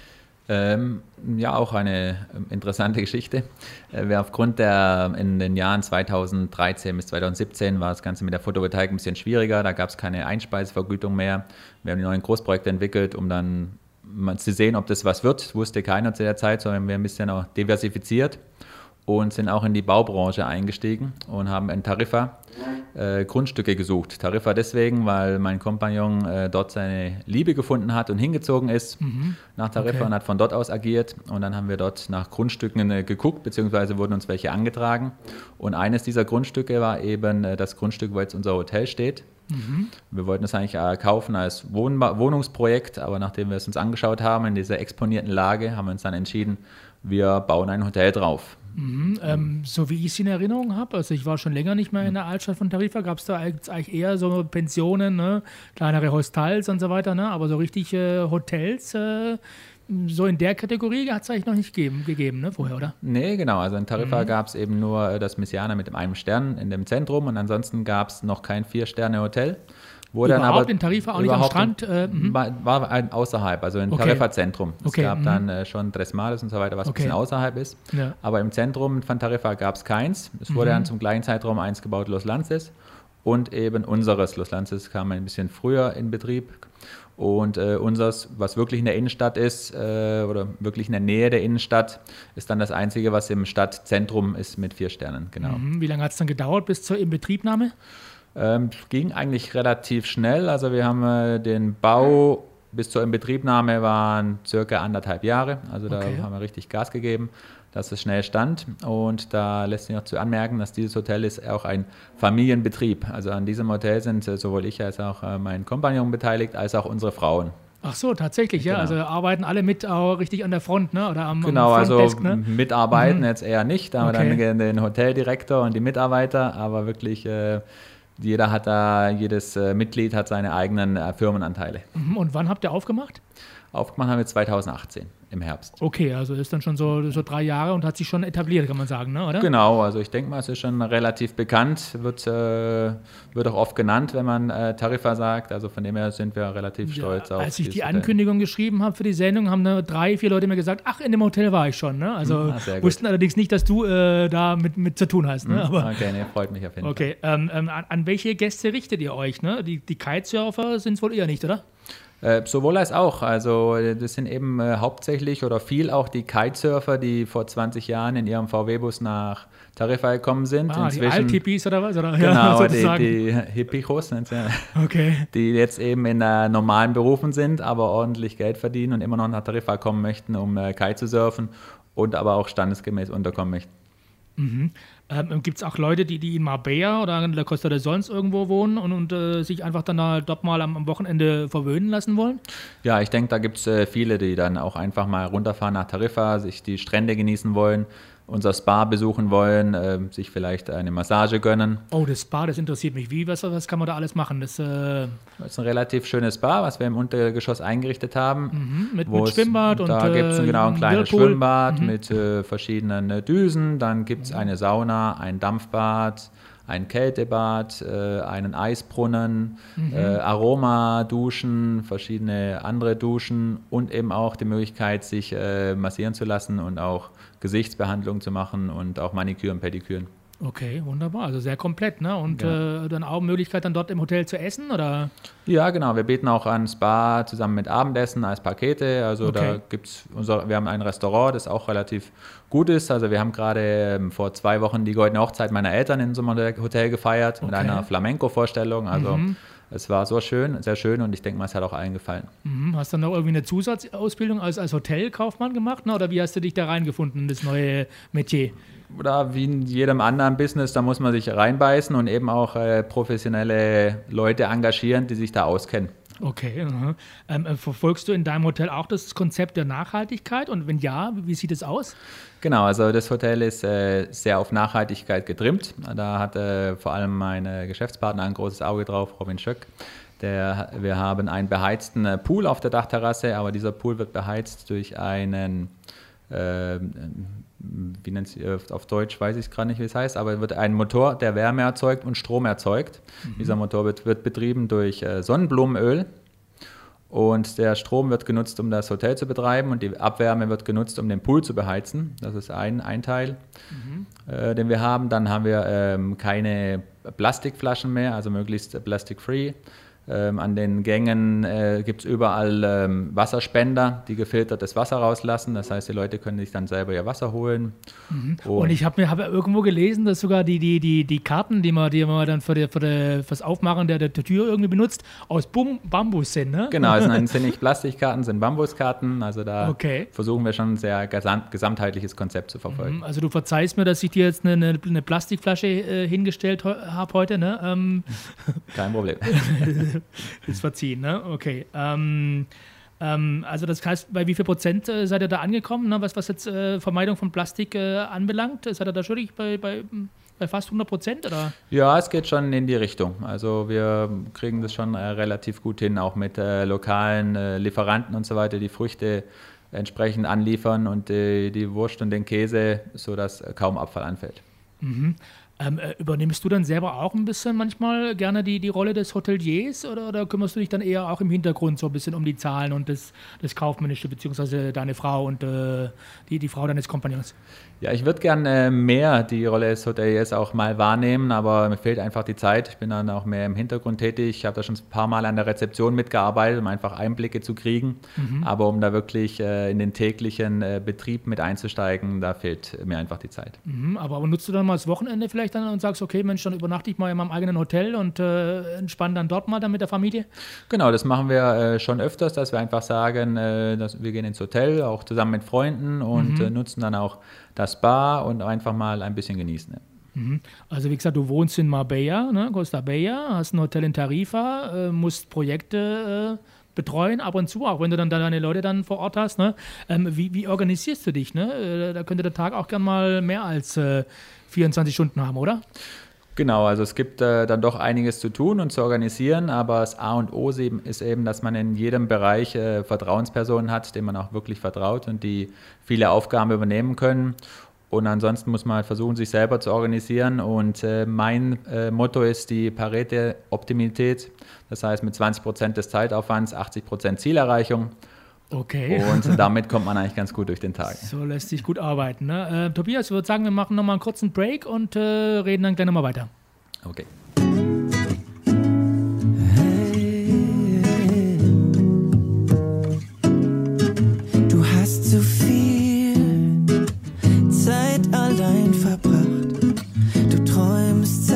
Ähm, ja, auch eine interessante Geschichte. Äh, wir aufgrund der, in den Jahren zweitausenddreizehn bis zweitausendsiebzehn war das Ganze mit der Photovoltaik ein bisschen schwieriger. Da gab es keine Einspeisevergütung mehr. Wir haben die neuen Großprojekte entwickelt, um dann mal zu sehen, ob das was wird. Das wusste keiner zu der Zeit, sondern wir haben ein bisschen auch diversifiziert und sind auch in die Baubranche eingestiegen und haben in Tarifa äh, Grundstücke gesucht. Tarifa deswegen, weil mein Kompagnon äh, dort seine Liebe gefunden hat und hingezogen ist mhm. nach Tarifa okay. und hat von dort aus agiert. Und dann haben wir dort nach Grundstücken äh, geguckt, beziehungsweise wurden uns welche angetragen. Und eines dieser Grundstücke war eben äh, das Grundstück, wo jetzt unser Hotel steht. Mhm. Wir wollten es eigentlich äh, kaufen als Wohn- Wohnungsprojekt, aber nachdem wir es uns angeschaut haben in dieser exponierten Lage, haben wir uns dann entschieden, wir bauen ein Hotel drauf. Mhm, ähm, so wie ich es in Erinnerung habe, also ich war schon länger nicht mehr in der Altstadt von Tarifa, gab es da eigentlich eher so Pensionen, ne? Kleinere Hostels und so weiter, ne? Aber so richtig äh, Hotels, äh, so in der Kategorie hat es eigentlich noch nicht gegeben, gegeben ne? vorher, oder? Nee, genau, also in Tarifa Mhm. gab es eben nur das Missiana mit dem einen Stern in dem Zentrum und ansonsten gab es noch kein Vier-Sterne-Hotel. Wo dann Überhaupt aber in Tarifa, auch nicht am Strand? Äh, mhm. war, war ein außerhalb, also im Okay. Tarifa-Zentrum. Es Okay, gab mhm. dann äh, schon Tres Males und so weiter, was Okay. ein bisschen außerhalb ist. Ja. Aber im Zentrum von Tarifa gab es keins. Es wurde Mhm. dann zum gleichen Zeitraum eins gebaut, Los Lances. Und eben unseres. Los Lances kam ein bisschen früher in Betrieb. Und äh, unseres, was wirklich in der Innenstadt ist, äh, oder wirklich in der Nähe der Innenstadt, ist dann das Einzige, was im Stadtzentrum ist mit vier Sternen. Genau. Mhm. Wie lange hat es dann gedauert bis zur Inbetriebnahme? Ähm, ging eigentlich relativ schnell. Also wir haben äh, den Bau bis zur Inbetriebnahme waren circa anderthalb Jahre. Also da Okay. haben wir richtig Gas gegeben, dass es schnell stand. Und da lässt sich noch zu anmerken, dass dieses Hotel ist auch ein Familienbetrieb. Also an diesem Hotel sind äh, sowohl ich als auch äh, mein Kompagnon beteiligt, als auch unsere Frauen. Ach so, tatsächlich, ja. Genau. Also arbeiten alle mit auch richtig an der Front, ne? Oder am, Genau, am also Frontdesk, ne? mitarbeiten jetzt eher nicht. Da haben Okay. wir dann den Hoteldirektor und die Mitarbeiter, aber wirklich äh, jeder hat da, jedes äh, Mitglied hat seine eigenen äh, Firmenanteile. Mhm. Und wann habt ihr aufgemacht? Aufgemacht haben wir zweitausendachtzehn im Herbst. Okay, also ist dann schon so, so drei Jahre und hat sich schon etabliert, kann man sagen, ne? Oder? Genau, also ich denke mal, es ist schon relativ bekannt, wird, äh, wird auch oft genannt, wenn man äh, Tarifa sagt. Also von dem her sind wir relativ stolz Ja, auf als ich dieses die Hotel. Ankündigung geschrieben habe für die Sendung, haben da drei, vier Leute mir gesagt, ach, in dem Hotel war ich schon. Ne? Also Ah, sehr gut. wussten allerdings nicht, dass du äh, da mit, mit zu tun hast. Ne? Aber, Okay, nee, freut mich auf jeden Fall. okay, ähm, ähm, an, an welche Gäste richtet ihr euch? Ne? Die, die Kitesurfer sind es wohl eher nicht, oder? Äh, sowohl als auch. Also äh, das sind eben äh, hauptsächlich oder viel auch die Kitesurfer, die vor zwanzig Jahren in ihrem V W-Bus nach Tarifa gekommen sind. Ah, die Alt-Hippies oder was? Oder? Genau, Ja, die, sozusagen. die Hippichos, sind sie, Okay. die jetzt eben in äh, normalen Berufen sind, aber ordentlich Geld verdienen und immer noch nach Tarifa kommen möchten, um äh, Kite zu surfen und aber auch standesgemäß unterkommen möchten. Mhm. Ähm, Gibt es auch Leute, die, die in Marbella oder in der Costa del Sol irgendwo wohnen und, und äh, sich einfach dann da dort mal am, am Wochenende verwöhnen lassen wollen? Ja, ich denke, da gibt es äh, viele, die dann auch einfach mal runterfahren nach Tarifa, sich die Strände genießen wollen, unser Spa besuchen wollen, äh, sich vielleicht eine Massage gönnen. Oh, das Spa, das interessiert mich. Wie, was, was kann man da alles machen? Das, äh, Das ist ein relativ schönes Spa, was wir im Untergeschoss eingerichtet haben. mit, wo mit es- Schwimmbad und Da gibt es äh, genau ein kleines Whirlpool. Schwimmbad mit äh, verschiedenen äh, Düsen. Dann gibt es eine Sauna, ein Dampfbad, ein Kältebad, äh, einen Eisbrunnen, äh, Aromaduschen, verschiedene andere Duschen und eben auch die Möglichkeit, sich äh, massieren zu lassen und auch Gesichtsbehandlung zu machen und auch Maniküren, Pediküren. Okay, wunderbar. Also sehr komplett, ne? Und Ja. äh, dann auch Möglichkeit, dann dort im Hotel zu essen, oder? Ja, genau. Wir bieten auch an Spa zusammen mit Abendessen als Pakete. Also da Okay. gibt's unser, wir haben ein Restaurant, das auch relativ gut ist. Also wir haben gerade ähm, vor zwei Wochen die Goldene Hochzeit meiner Eltern in so einem Hotel gefeiert mit Okay. einer Flamenco-Vorstellung. Also es war so schön, sehr schön und ich denke mal, es hat auch allen gefallen. Mhm. Hast du dann noch irgendwie eine Zusatzausbildung als, als Hotelkaufmann gemacht, ne? Oder wie hast du dich da reingefunden in das neue Metier? Oder wie in jedem anderen Business, da muss man sich reinbeißen und eben auch äh, professionelle Leute engagieren, die sich da auskennen. Okay. aha. Ähm, äh, verfolgst du in deinem Hotel auch das Konzept der Nachhaltigkeit? Und wenn ja, wie, wie sieht es aus? Genau, also das Hotel ist äh, sehr auf Nachhaltigkeit getrimmt. Da hat äh, vor allem mein äh, Geschäftspartner ein großes Auge drauf, Robin Schöck. Der, wir haben einen beheizten äh, Pool auf der Dachterrasse, aber dieser Pool wird beheizt durch einen, äh, wie nennt sie auf, auf Deutsch, weiß ich gerade nicht, wie es heißt, aber wird ein Motor, der Wärme erzeugt und Strom erzeugt. Dieser Motor wird, wird betrieben durch äh, Sonnenblumenöl. Und der Strom wird genutzt, um das Hotel zu betreiben und die Abwärme wird genutzt, um den Pool zu beheizen. Das ist ein, ein Teil, äh, den wir haben. Dann haben wir ähm, keine Plastikflaschen mehr, also möglichst plastic-free. Ähm, an den Gängen äh, gibt es überall ähm, Wasserspender, die gefiltertes Wasser rauslassen. Das heißt, die Leute können sich dann selber ihr Wasser holen. Und ich habe mir hab irgendwo gelesen, dass sogar die, die, die, die Karten, die man, die man dann für, die, für, die, fürs Aufmachen der, der Tür irgendwie benutzt, aus Bum, Bambus sind, ne? Genau, es sind, sind nicht Plastikkarten, sind Bambuskarten. Also da Okay. versuchen wir schon ein sehr gesamt, gesamtheitliches Konzept zu verfolgen. Also du verzeihst mir, dass ich dir jetzt eine, eine, eine Plastikflasche äh, hingestellt habe heute, ne? Ähm, Kein Problem. ist verziehen, ne? Okay. Ähm, ähm, also das heißt, bei wie viel Prozent äh, seid ihr da angekommen, ne? was, was jetzt äh, Vermeidung von Plastik äh, anbelangt? Seid ihr da schon bei, bei, bei fast hundert Prozent, oder? Ja, es geht schon in die Richtung. Also wir kriegen das schon äh, relativ gut hin, auch mit äh, lokalen äh, Lieferanten und so weiter, die Früchte entsprechend anliefern und äh, die Wurst und den Käse, sodass äh, kaum Abfall anfällt. Ähm, äh, übernimmst du dann selber auch ein bisschen manchmal gerne die, die Rolle des Hoteliers oder, oder kümmerst du dich dann eher auch im Hintergrund so ein bisschen um die Zahlen und das, das Kaufmännische, beziehungsweise deine Frau und äh, die, die Frau deines Kompagnons? Ja, ich würde gerne äh, mehr die Rolle des Hoteliers auch mal wahrnehmen, aber mir fehlt einfach die Zeit. Ich bin dann auch mehr im Hintergrund tätig. Ich habe da schon ein paar Mal an der Rezeption mitgearbeitet, um einfach Einblicke zu kriegen. Aber um da wirklich äh, in den täglichen äh, Betrieb mit einzusteigen, da fehlt mir einfach die Zeit. Mhm, aber, aber nutzt du dann mal das Wochenende vielleicht dann und sagst, okay, Mensch, dann übernachte ich mal in meinem eigenen Hotel und äh, entspanne dann dort mal dann mit der Familie? Genau, das machen wir äh, schon öfters, dass wir einfach sagen, äh, dass wir gehen ins Hotel, auch zusammen mit Freunden und äh, nutzen dann auch das Spa und einfach mal ein bisschen genießen. Ja. Mhm. Also wie gesagt, du wohnst in Marbella, ne, Costa Bella, hast ein Hotel in Tarifa, äh, musst Projekte äh, betreuen, ab und zu, auch wenn du dann deine Leute dann vor Ort hast. Ne? Ähm, wie, wie organisierst du dich? Ne? Äh, da könnte der Tag auch gern mal mehr als äh, vierundzwanzig Stunden haben, oder? Genau, also es gibt äh, dann doch einiges zu tun und zu organisieren, aber das A und O ist eben, ist eben dass man in jedem Bereich äh, Vertrauenspersonen hat, denen man auch wirklich vertraut und die viele Aufgaben übernehmen können. Und ansonsten muss man halt versuchen, sich selber zu organisieren. Und äh, mein äh, Motto ist die Pareto-Optimität. Das heißt, mit zwanzig Prozent des Zeitaufwands, achtzig Prozent Zielerreichung. Okay. Und damit kommt man eigentlich ganz gut durch den Tag. So lässt sich gut arbeiten. Ne? Äh, Tobias, ich würde sagen, wir machen nochmal einen kurzen Break und äh, reden dann gleich nochmal weiter. Okay. Du hast zu viel Zeit allein verbracht. Du träumst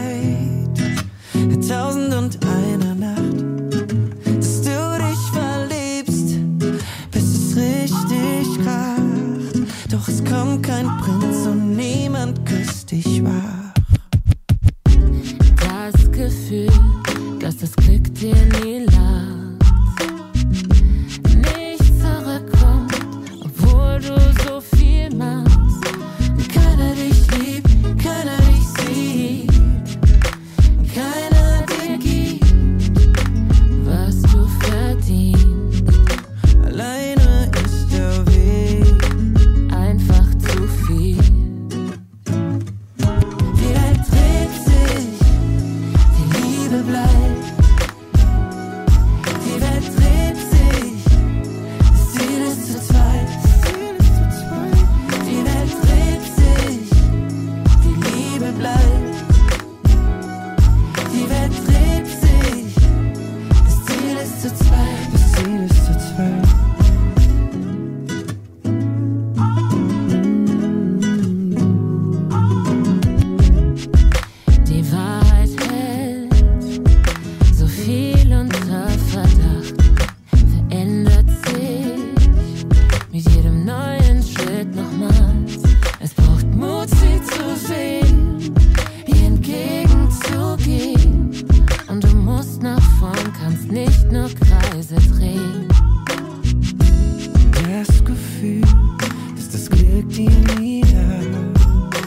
seit tausend und einer Nacht, dass du dich verliebst, bis es richtig kracht. Doch es kommt kein Prinz und niemand küsst dich wach. Das Gefühl, dass das Glück dir nie lag, nicht zurückkommt, obwohl du so viel machst. Keiner dich liebt, keiner dich sieht, keiner dir gibt, was du verdienst. Alleine ist der Weg einfach zu viel. Die Welt dreht sich, die Liebe bleibt. Die Welt dreht sich, das Ziel ist zu zweit. Die Welt dreht sich, die Liebe bleibt. Die Welt dreht sich, das Ziel ist zu zweit. Das Ziel ist zu zweit. Die Wahrheit hält so viel unter Verdacht, verändert sich mit jedem neuen Schritt nochmals. Es braucht Mut, sie zu sehen, ihr entgegenzugehen. Und du musst nach vorn, kannst nicht nur Kreise drehen. Das Gefühl, dass das Glück dir nie lag,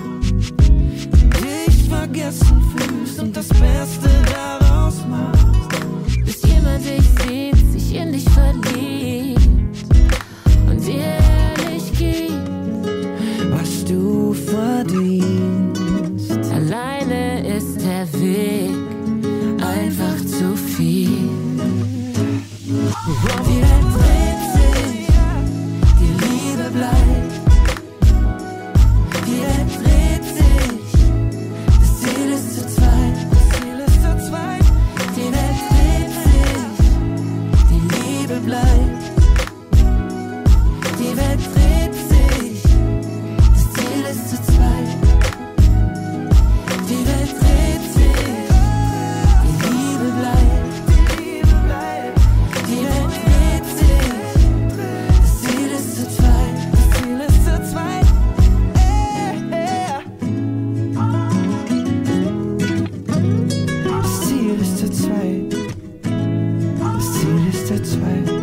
dich vergessen fühlst und das Beste daraus machst. Bis jemand dich sieht, sich in dich verliebt und dir ehrlich gibt, Was du verdienst. alleine ist der Weg einfach zu viel. Die Welt dreht sich, die Liebe bleibt. Die Welt dreht sich, das Ziel ist zu zweit. Das Ziel ist zu zweit. Die Welt dreht sich, die Liebe bleibt. Die Welt dreht sich, das Ziel ist zu zweit. Die Welt dreht sich, die Liebe bleibt. Die Welt dreht sich, das Ziel ist zu zweit. Das Ziel ist zu zweit. Das Ziel ist zu zweit. Das Ziel ist zu zweit.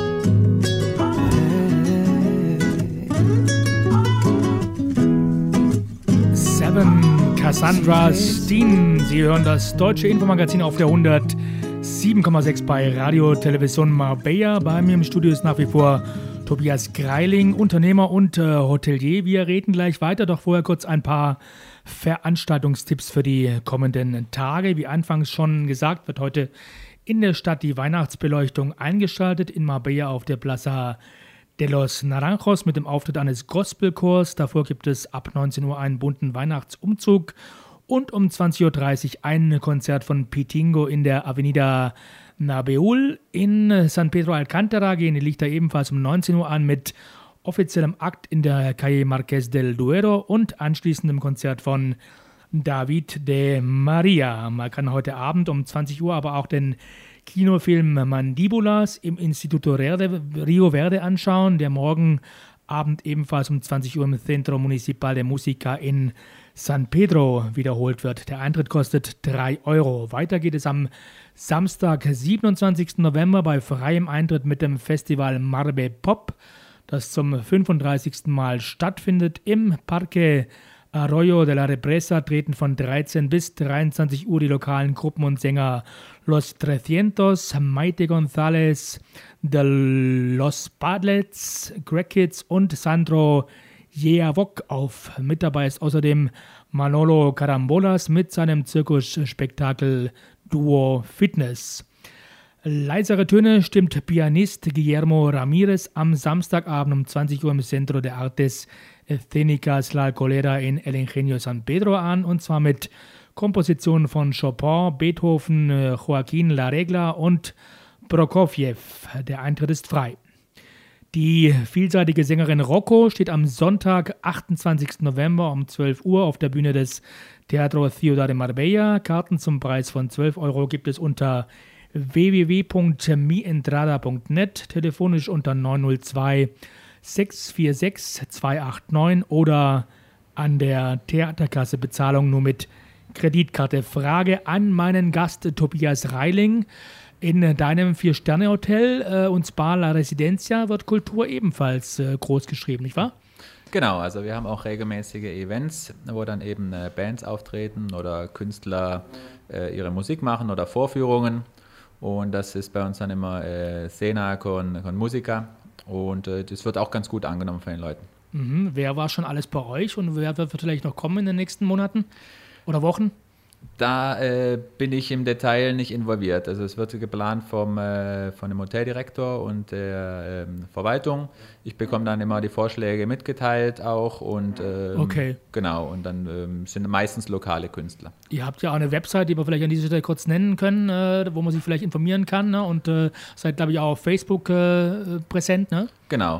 Seven, Cassandra Steen. Sie hören das deutsche Infomagazin auf der hundertsieben Komma sechs bei Radio Television Marbella. Bei mir im Studio ist nach wie vor Tobias Greiling, Unternehmer und äh, Hotelier. Wir reden gleich weiter, doch vorher kurz ein paar Veranstaltungstipps für die kommenden Tage. Wie anfangs schon gesagt, wird heute in der Stadt die Weihnachtsbeleuchtung eingeschaltet in Marbella auf der Plaza de los Naranjos mit dem Auftritt eines Gospelchors. Davor gibt es ab neunzehn Uhr einen bunten Weihnachtsumzug und um zwanzig Uhr dreißig ein Konzert von Pitingo in der Avenida Nabeul. In San Pedro Alcántara gehen die Lichter ebenfalls um neunzehn Uhr an mit offiziellem Akt in der Calle Marqués del Duero und anschließendem Konzert von David de Maria. Man kann heute Abend um zwanzig Uhr aber auch den Kinofilm Mandíbulas im Instituto Rio Verde anschauen, der morgen Abend ebenfalls um zwanzig Uhr im Centro Municipal de Música in San Pedro wiederholt wird. Der Eintritt kostet drei Euro. Weiter geht es am Samstag, siebenundzwanzigsten November bei freiem Eintritt mit dem Festival Marbe Pop, das zum fünfunddreißigsten Mal stattfindet. Im Parque Arroyo de la Represa treten von dreizehn bis dreiundzwanzig Uhr die lokalen Gruppen und Sänger Los Trescientos, Maite González, de Los Padlets, Greg Kids und Sandro Jeavok auf. Mit dabei ist außerdem Manolo Carambolas mit seinem Zirkusspektakel Duo Fitness. Leisere Töne stimmt Pianist Guillermo Ramírez am Samstagabend um zwanzig Uhr im Centro de Artes Escénicas La Colera in El Ingenio San Pedro an, und zwar mit Kompositionen von Chopin, Beethoven, Joaquín La Regla und Prokofjew. Der Eintritt ist frei. Die vielseitige Sängerin Rocco steht am Sonntag, achtundzwanzigsten November um zwölf Uhr auf der Bühne des Teatro Ciudad de Marbella. Karten zum Preis von zwölf Euro gibt es unter w w w punkt mientrada punkt net, telefonisch unter neun null zwei sechs vier sechs zwei acht neun oder an der Theaterkasse Bezahlung nur mit Kreditkarte. Frage an meinen Gast Tobias Reiling. In deinem Vier-Sterne-Hotel äh, und Spa La Residencia wird Kultur ebenfalls äh, groß geschrieben, nicht wahr? Genau, also wir haben auch regelmäßige Events, wo dann eben äh, Bands auftreten oder Künstler äh, ihre Musik machen oder Vorführungen. Und das ist bei uns dann immer äh, Cena con, con Musica. Und äh, das wird auch ganz gut angenommen von den Leuten. Mhm. Wer war schon alles bei euch und wer wird vielleicht noch kommen in den nächsten Monaten oder Wochen? Da äh, bin ich im Detail nicht involviert. Also es wird geplant vom, äh, von dem Hoteldirektor und der ähm, Verwaltung. Ich bekomme dann immer die Vorschläge mitgeteilt auch und ähm, okay. Genau, und dann ähm, sind meistens lokale Künstler. Ihr habt ja auch eine Website, die wir vielleicht an dieser Stelle kurz nennen können, äh, wo man sich vielleicht informieren kann, ne? Und äh, seid, glaube ich, auch auf Facebook äh, präsent, ne? Genau,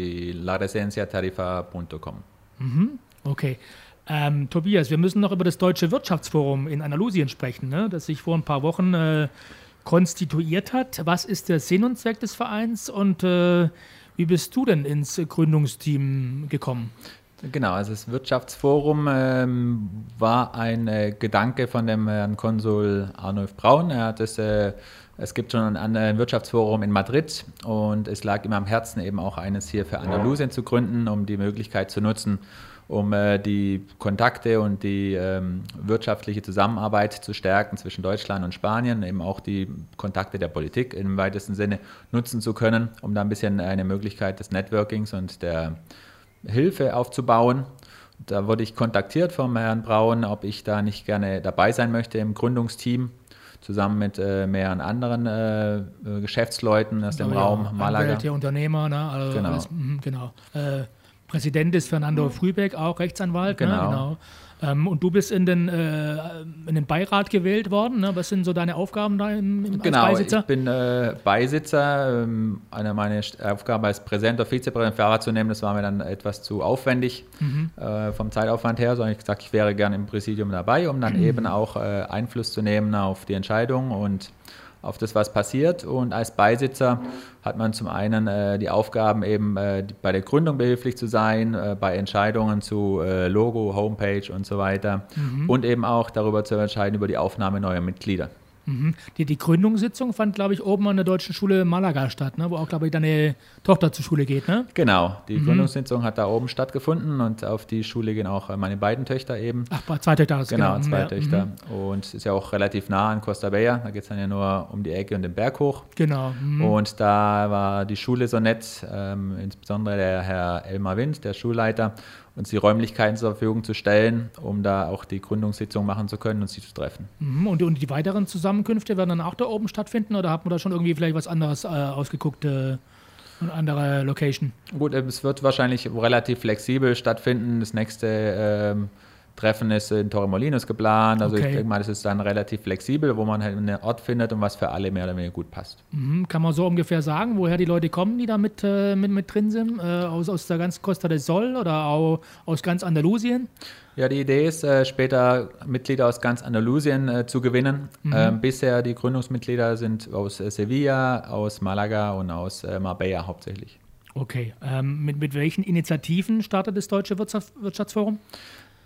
la residencia tarifa punkt com. Mhm. Okay. Ähm, Tobias, wir müssen noch über das Deutsche Wirtschaftsforum in Andalusien sprechen, ne? Das sich vor ein paar Wochen äh, konstituiert hat. Was ist der Sinn und Zweck des Vereins und äh, wie bist du denn ins Gründungsteam gekommen? Genau, also das Wirtschaftsforum ähm, war ein äh, Gedanke von dem Herrn Konsul Arnulf Braun. Er hat es, äh, es gibt schon ein, ein Wirtschaftsforum in Madrid und es lag ihm am Herzen, eben auch eines hier für Andalusien zu gründen, um die Möglichkeit zu nutzen, um äh, die Kontakte und die ähm, wirtschaftliche Zusammenarbeit zu stärken zwischen Deutschland und Spanien, eben auch die Kontakte der Politik im weitesten Sinne nutzen zu können, um da ein bisschen eine Möglichkeit des Networkings und der Hilfe aufzubauen. Da wurde ich kontaktiert vom Herrn Braun, ob ich da nicht gerne dabei sein möchte im Gründungsteam, zusammen mit äh, mehreren anderen äh, Geschäftsleuten aus dem ja, Raum ja, Malaga. Anwälte, Unternehmer, ne? Also genau. Alles, mh, genau. Äh, Präsident ist Fernando Frühbeck, auch Rechtsanwalt. Genau. Ne? Genau. Ähm, und du bist in den, äh, in den Beirat gewählt worden. Ne? Was sind so deine Aufgaben da im, im, genau, als Beisitzer? Ich bin äh, Beisitzer. Ähm, eine meiner Aufgaben als Präsident oder Vizepräsident wahrzunehmen, das war mir dann etwas zu aufwendig mhm. äh, vom Zeitaufwand her, sondern ich gesagt, ich wäre gerne im Präsidium dabei, um dann mhm. eben auch äh, Einfluss zu nehmen auf die Entscheidung und auf das, was passiert. Und als Beisitzer hat man zum einen äh, die Aufgaben, eben äh, bei der Gründung behilflich zu sein, äh, bei Entscheidungen zu äh, Logo, Homepage und so weiter mhm. und eben auch darüber zu entscheiden, über die Aufnahme neuer Mitglieder. Mhm. Die, die Gründungssitzung fand, glaube ich, oben an der Deutschen Schule Malaga statt, ne? Wo auch, glaube ich, deine Tochter zur Schule geht, ne? Genau, die mhm. Gründungssitzung hat da oben stattgefunden und auf die Schule gehen auch meine beiden Töchter eben. Ach, zwei Töchter. Das genau, genau, zwei ja. Töchter. Mhm. Und es ist ja auch relativ nah an Costa Bella, da geht es dann ja nur um die Ecke und den Berg hoch. Genau. Mhm. Und da war die Schule so nett, ähm, insbesondere der Herr Elmar Wind, der Schulleiter, uns die Räumlichkeiten zur Verfügung zu stellen, um da auch die Gründungssitzung machen zu können und sie zu treffen. Mhm. Und, und die weiteren Zusammenkünfte werden dann auch da oben stattfinden oder hat man da schon irgendwie vielleicht was anderes äh, ausgeguckt, äh, eine andere Location? Gut, es wird wahrscheinlich relativ flexibel stattfinden. Das nächste ähm, Treffen ist in Torremolinos geplant. Also okay. Ich denke mal, das ist dann relativ flexibel, wo man halt einen Ort findet und was für alle mehr oder weniger gut passt. Mhm. Kann man so ungefähr sagen, woher die Leute kommen, die da mit, äh, mit, mit drin sind? Äh, aus, aus der ganzen Costa del Sol oder auch aus ganz Andalusien? Ja, die Idee ist, äh, später Mitglieder aus ganz Andalusien äh, zu gewinnen. Mhm. Ähm, bisher die Gründungsmitglieder sind aus äh, Sevilla, aus Malaga und aus äh, Marbella hauptsächlich. Okay. Ähm, mit, mit welchen Initiativen startet das Deutsche Wirtschafts- Wirtschaftsforum?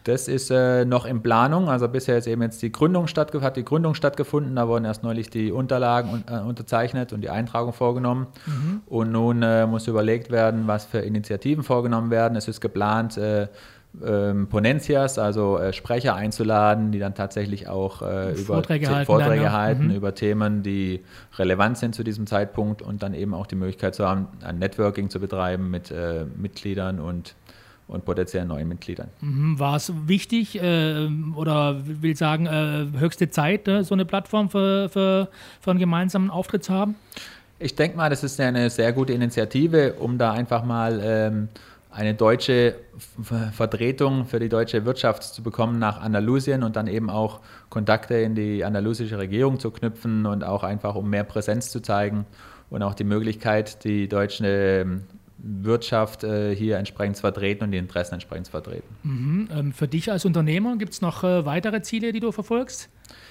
Das ist äh, noch in Planung, also bisher ist eben jetzt die Gründung stattgef- hat die Gründung stattgefunden, da wurden erst neulich die Unterlagen un- äh, unterzeichnet und die Eintragung vorgenommen. Mhm. Und nun äh, muss überlegt werden, was für Initiativen vorgenommen werden. Es ist geplant, äh, ähm, Ponencias, also äh, Sprecher einzuladen, die dann tatsächlich auch äh, über Vorträge The- halten, Vorträge dann, ja. halten Mhm. über Themen, die relevant sind zu diesem Zeitpunkt und dann eben auch die Möglichkeit zu haben, ein Networking zu betreiben mit äh, Mitgliedern und und potenziellen neuen Mitgliedern. Mhm. War es wichtig äh, oder will sagen, äh, höchste Zeit, äh, so eine Plattform für, für, für einen gemeinsamen Auftritt zu haben? Ich denke mal, das ist eine sehr gute Initiative, um da einfach mal ähm, eine deutsche F- Vertretung für die deutsche Wirtschaft zu bekommen nach Andalusien und dann eben auch Kontakte in die andalusische Regierung zu knüpfen und auch einfach, um mehr Präsenz zu zeigen und auch die Möglichkeit, die deutsche ähm, Wirtschaft äh, hier entsprechend zu vertreten und die Interessen entsprechend zu vertreten. Mhm. Ähm, für dich als Unternehmer gibt es noch äh, weitere Ziele, die du verfolgst?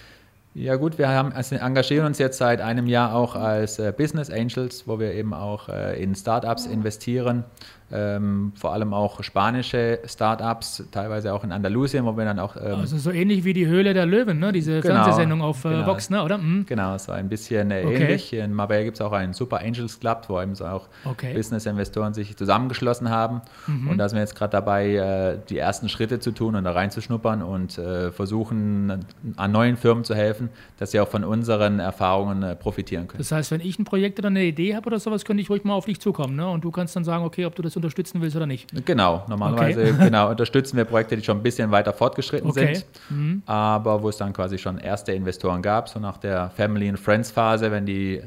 Ja gut, wir haben, also engagieren uns jetzt seit einem Jahr auch als äh, Business Angels, wo wir eben auch äh, in Startups investieren, ähm, vor allem auch spanische Startups, teilweise auch in Andalusien, wo wir dann auch... Ähm, Also so ähnlich wie die Höhle der Löwen, ne? Diese Genau, Fernsehsendung auf äh, genau. Vox, ne? Oder? Mhm. Genau, es war ein bisschen äh, Okay. ähnlich. In Marbella gibt es auch einen Super Angels Club, wo eben so auch Okay. Business-Investoren sich zusammengeschlossen haben. Mhm. Und da sind wir jetzt gerade dabei, äh, die ersten Schritte zu tun und da reinzuschnuppern und äh, versuchen, an neuen Firmen zu helfen, dass sie auch von unseren Erfahrungen äh, profitieren können. Das heißt, wenn ich ein Projekt oder eine Idee habe oder sowas, könnte ich ruhig mal auf dich zukommen, ne? Und du kannst dann sagen, okay, ob du das unterstützen willst oder nicht. Genau, normalerweise Okay. genau, unterstützen wir Projekte, die schon ein bisschen weiter fortgeschritten Okay. sind, Mhm. aber wo es dann quasi schon erste Investoren gab, so nach der Family and Friends Phase, wenn die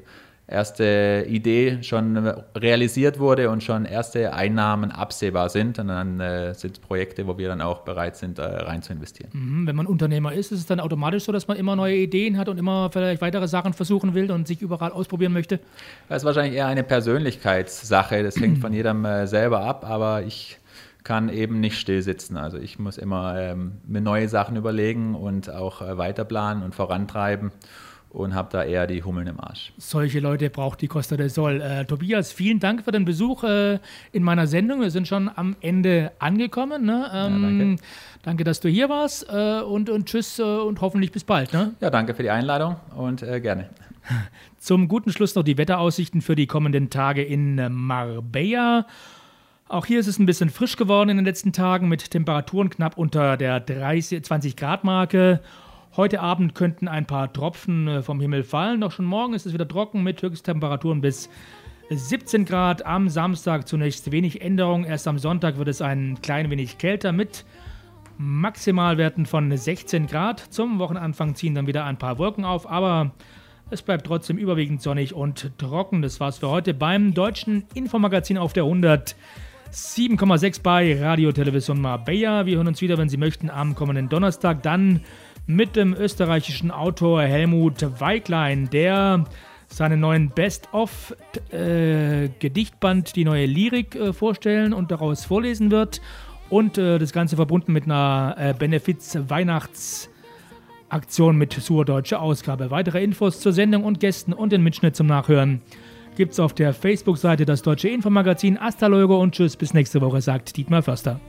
erste Idee schon realisiert wurde und schon erste Einnahmen absehbar sind, und dann äh, sind es Projekte, wo wir dann auch bereit sind, äh, rein zu investieren. Mhm. Wenn man Unternehmer ist, ist es dann automatisch so, dass man immer neue Ideen hat und immer vielleicht weitere Sachen versuchen will und sich überall ausprobieren möchte? Das ist wahrscheinlich eher eine Persönlichkeitssache, das hängt von jedem äh, selber ab, aber ich kann eben nicht still sitzen. Also ich muss immer ähm, mir neue Sachen überlegen und auch äh, weiterplanen und vorantreiben und habe da eher die Hummeln im Arsch. Solche Leute braucht die Costa del Sol. Äh, Tobias, vielen Dank für den Besuch äh, in meiner Sendung. Wir sind schon am Ende angekommen. Ne? Ähm, Ja, danke. Danke, dass du hier warst äh, und, und tschüss äh, und hoffentlich bis bald. Ne? Ja, danke für die Einladung und äh, gerne. Zum guten Schluss noch die Wetteraussichten für die kommenden Tage in äh, Marbella. Auch hier ist es ein bisschen frisch geworden in den letzten Tagen mit Temperaturen knapp unter der dreißig, zwanzig Grad Marke. Heute Abend könnten ein paar Tropfen äh, vom Himmel fallen. Doch schon morgen ist es wieder trocken mit Höchsttemperaturen bis siebzehn Grad. Am Samstag zunächst wenig Änderung. Erst am Sonntag wird es ein klein wenig kälter mit Maximalwerten von sechzehn Grad. Zum Wochenanfang ziehen dann wieder ein paar Wolken auf, aber es bleibt trotzdem überwiegend sonnig und trocken. Das war's für heute beim Deutschen Infomagazin auf der hundertsieben Komma sechs bei Radio Television Marbella. Wir hören uns wieder, wenn Sie möchten, am kommenden Donnerstag. Dann mit dem österreichischen Autor Helmut Weiglein, der seinen neuen Best-of-Gedichtband, äh, die neue Lyrik, äh, vorstellen und daraus vorlesen wird. Und äh, das Ganze verbunden mit einer äh, Benefiz-Weihnachtsaktion mit Surdeutsche Ausgabe. Weitere Infos zur Sendung und Gästen und den Mitschnitt zum Nachhören gibt's auf der Facebook-Seite das Deutsche Infomagazin. Hasta luego und tschüss, bis nächste Woche, sagt Dietmar Förster.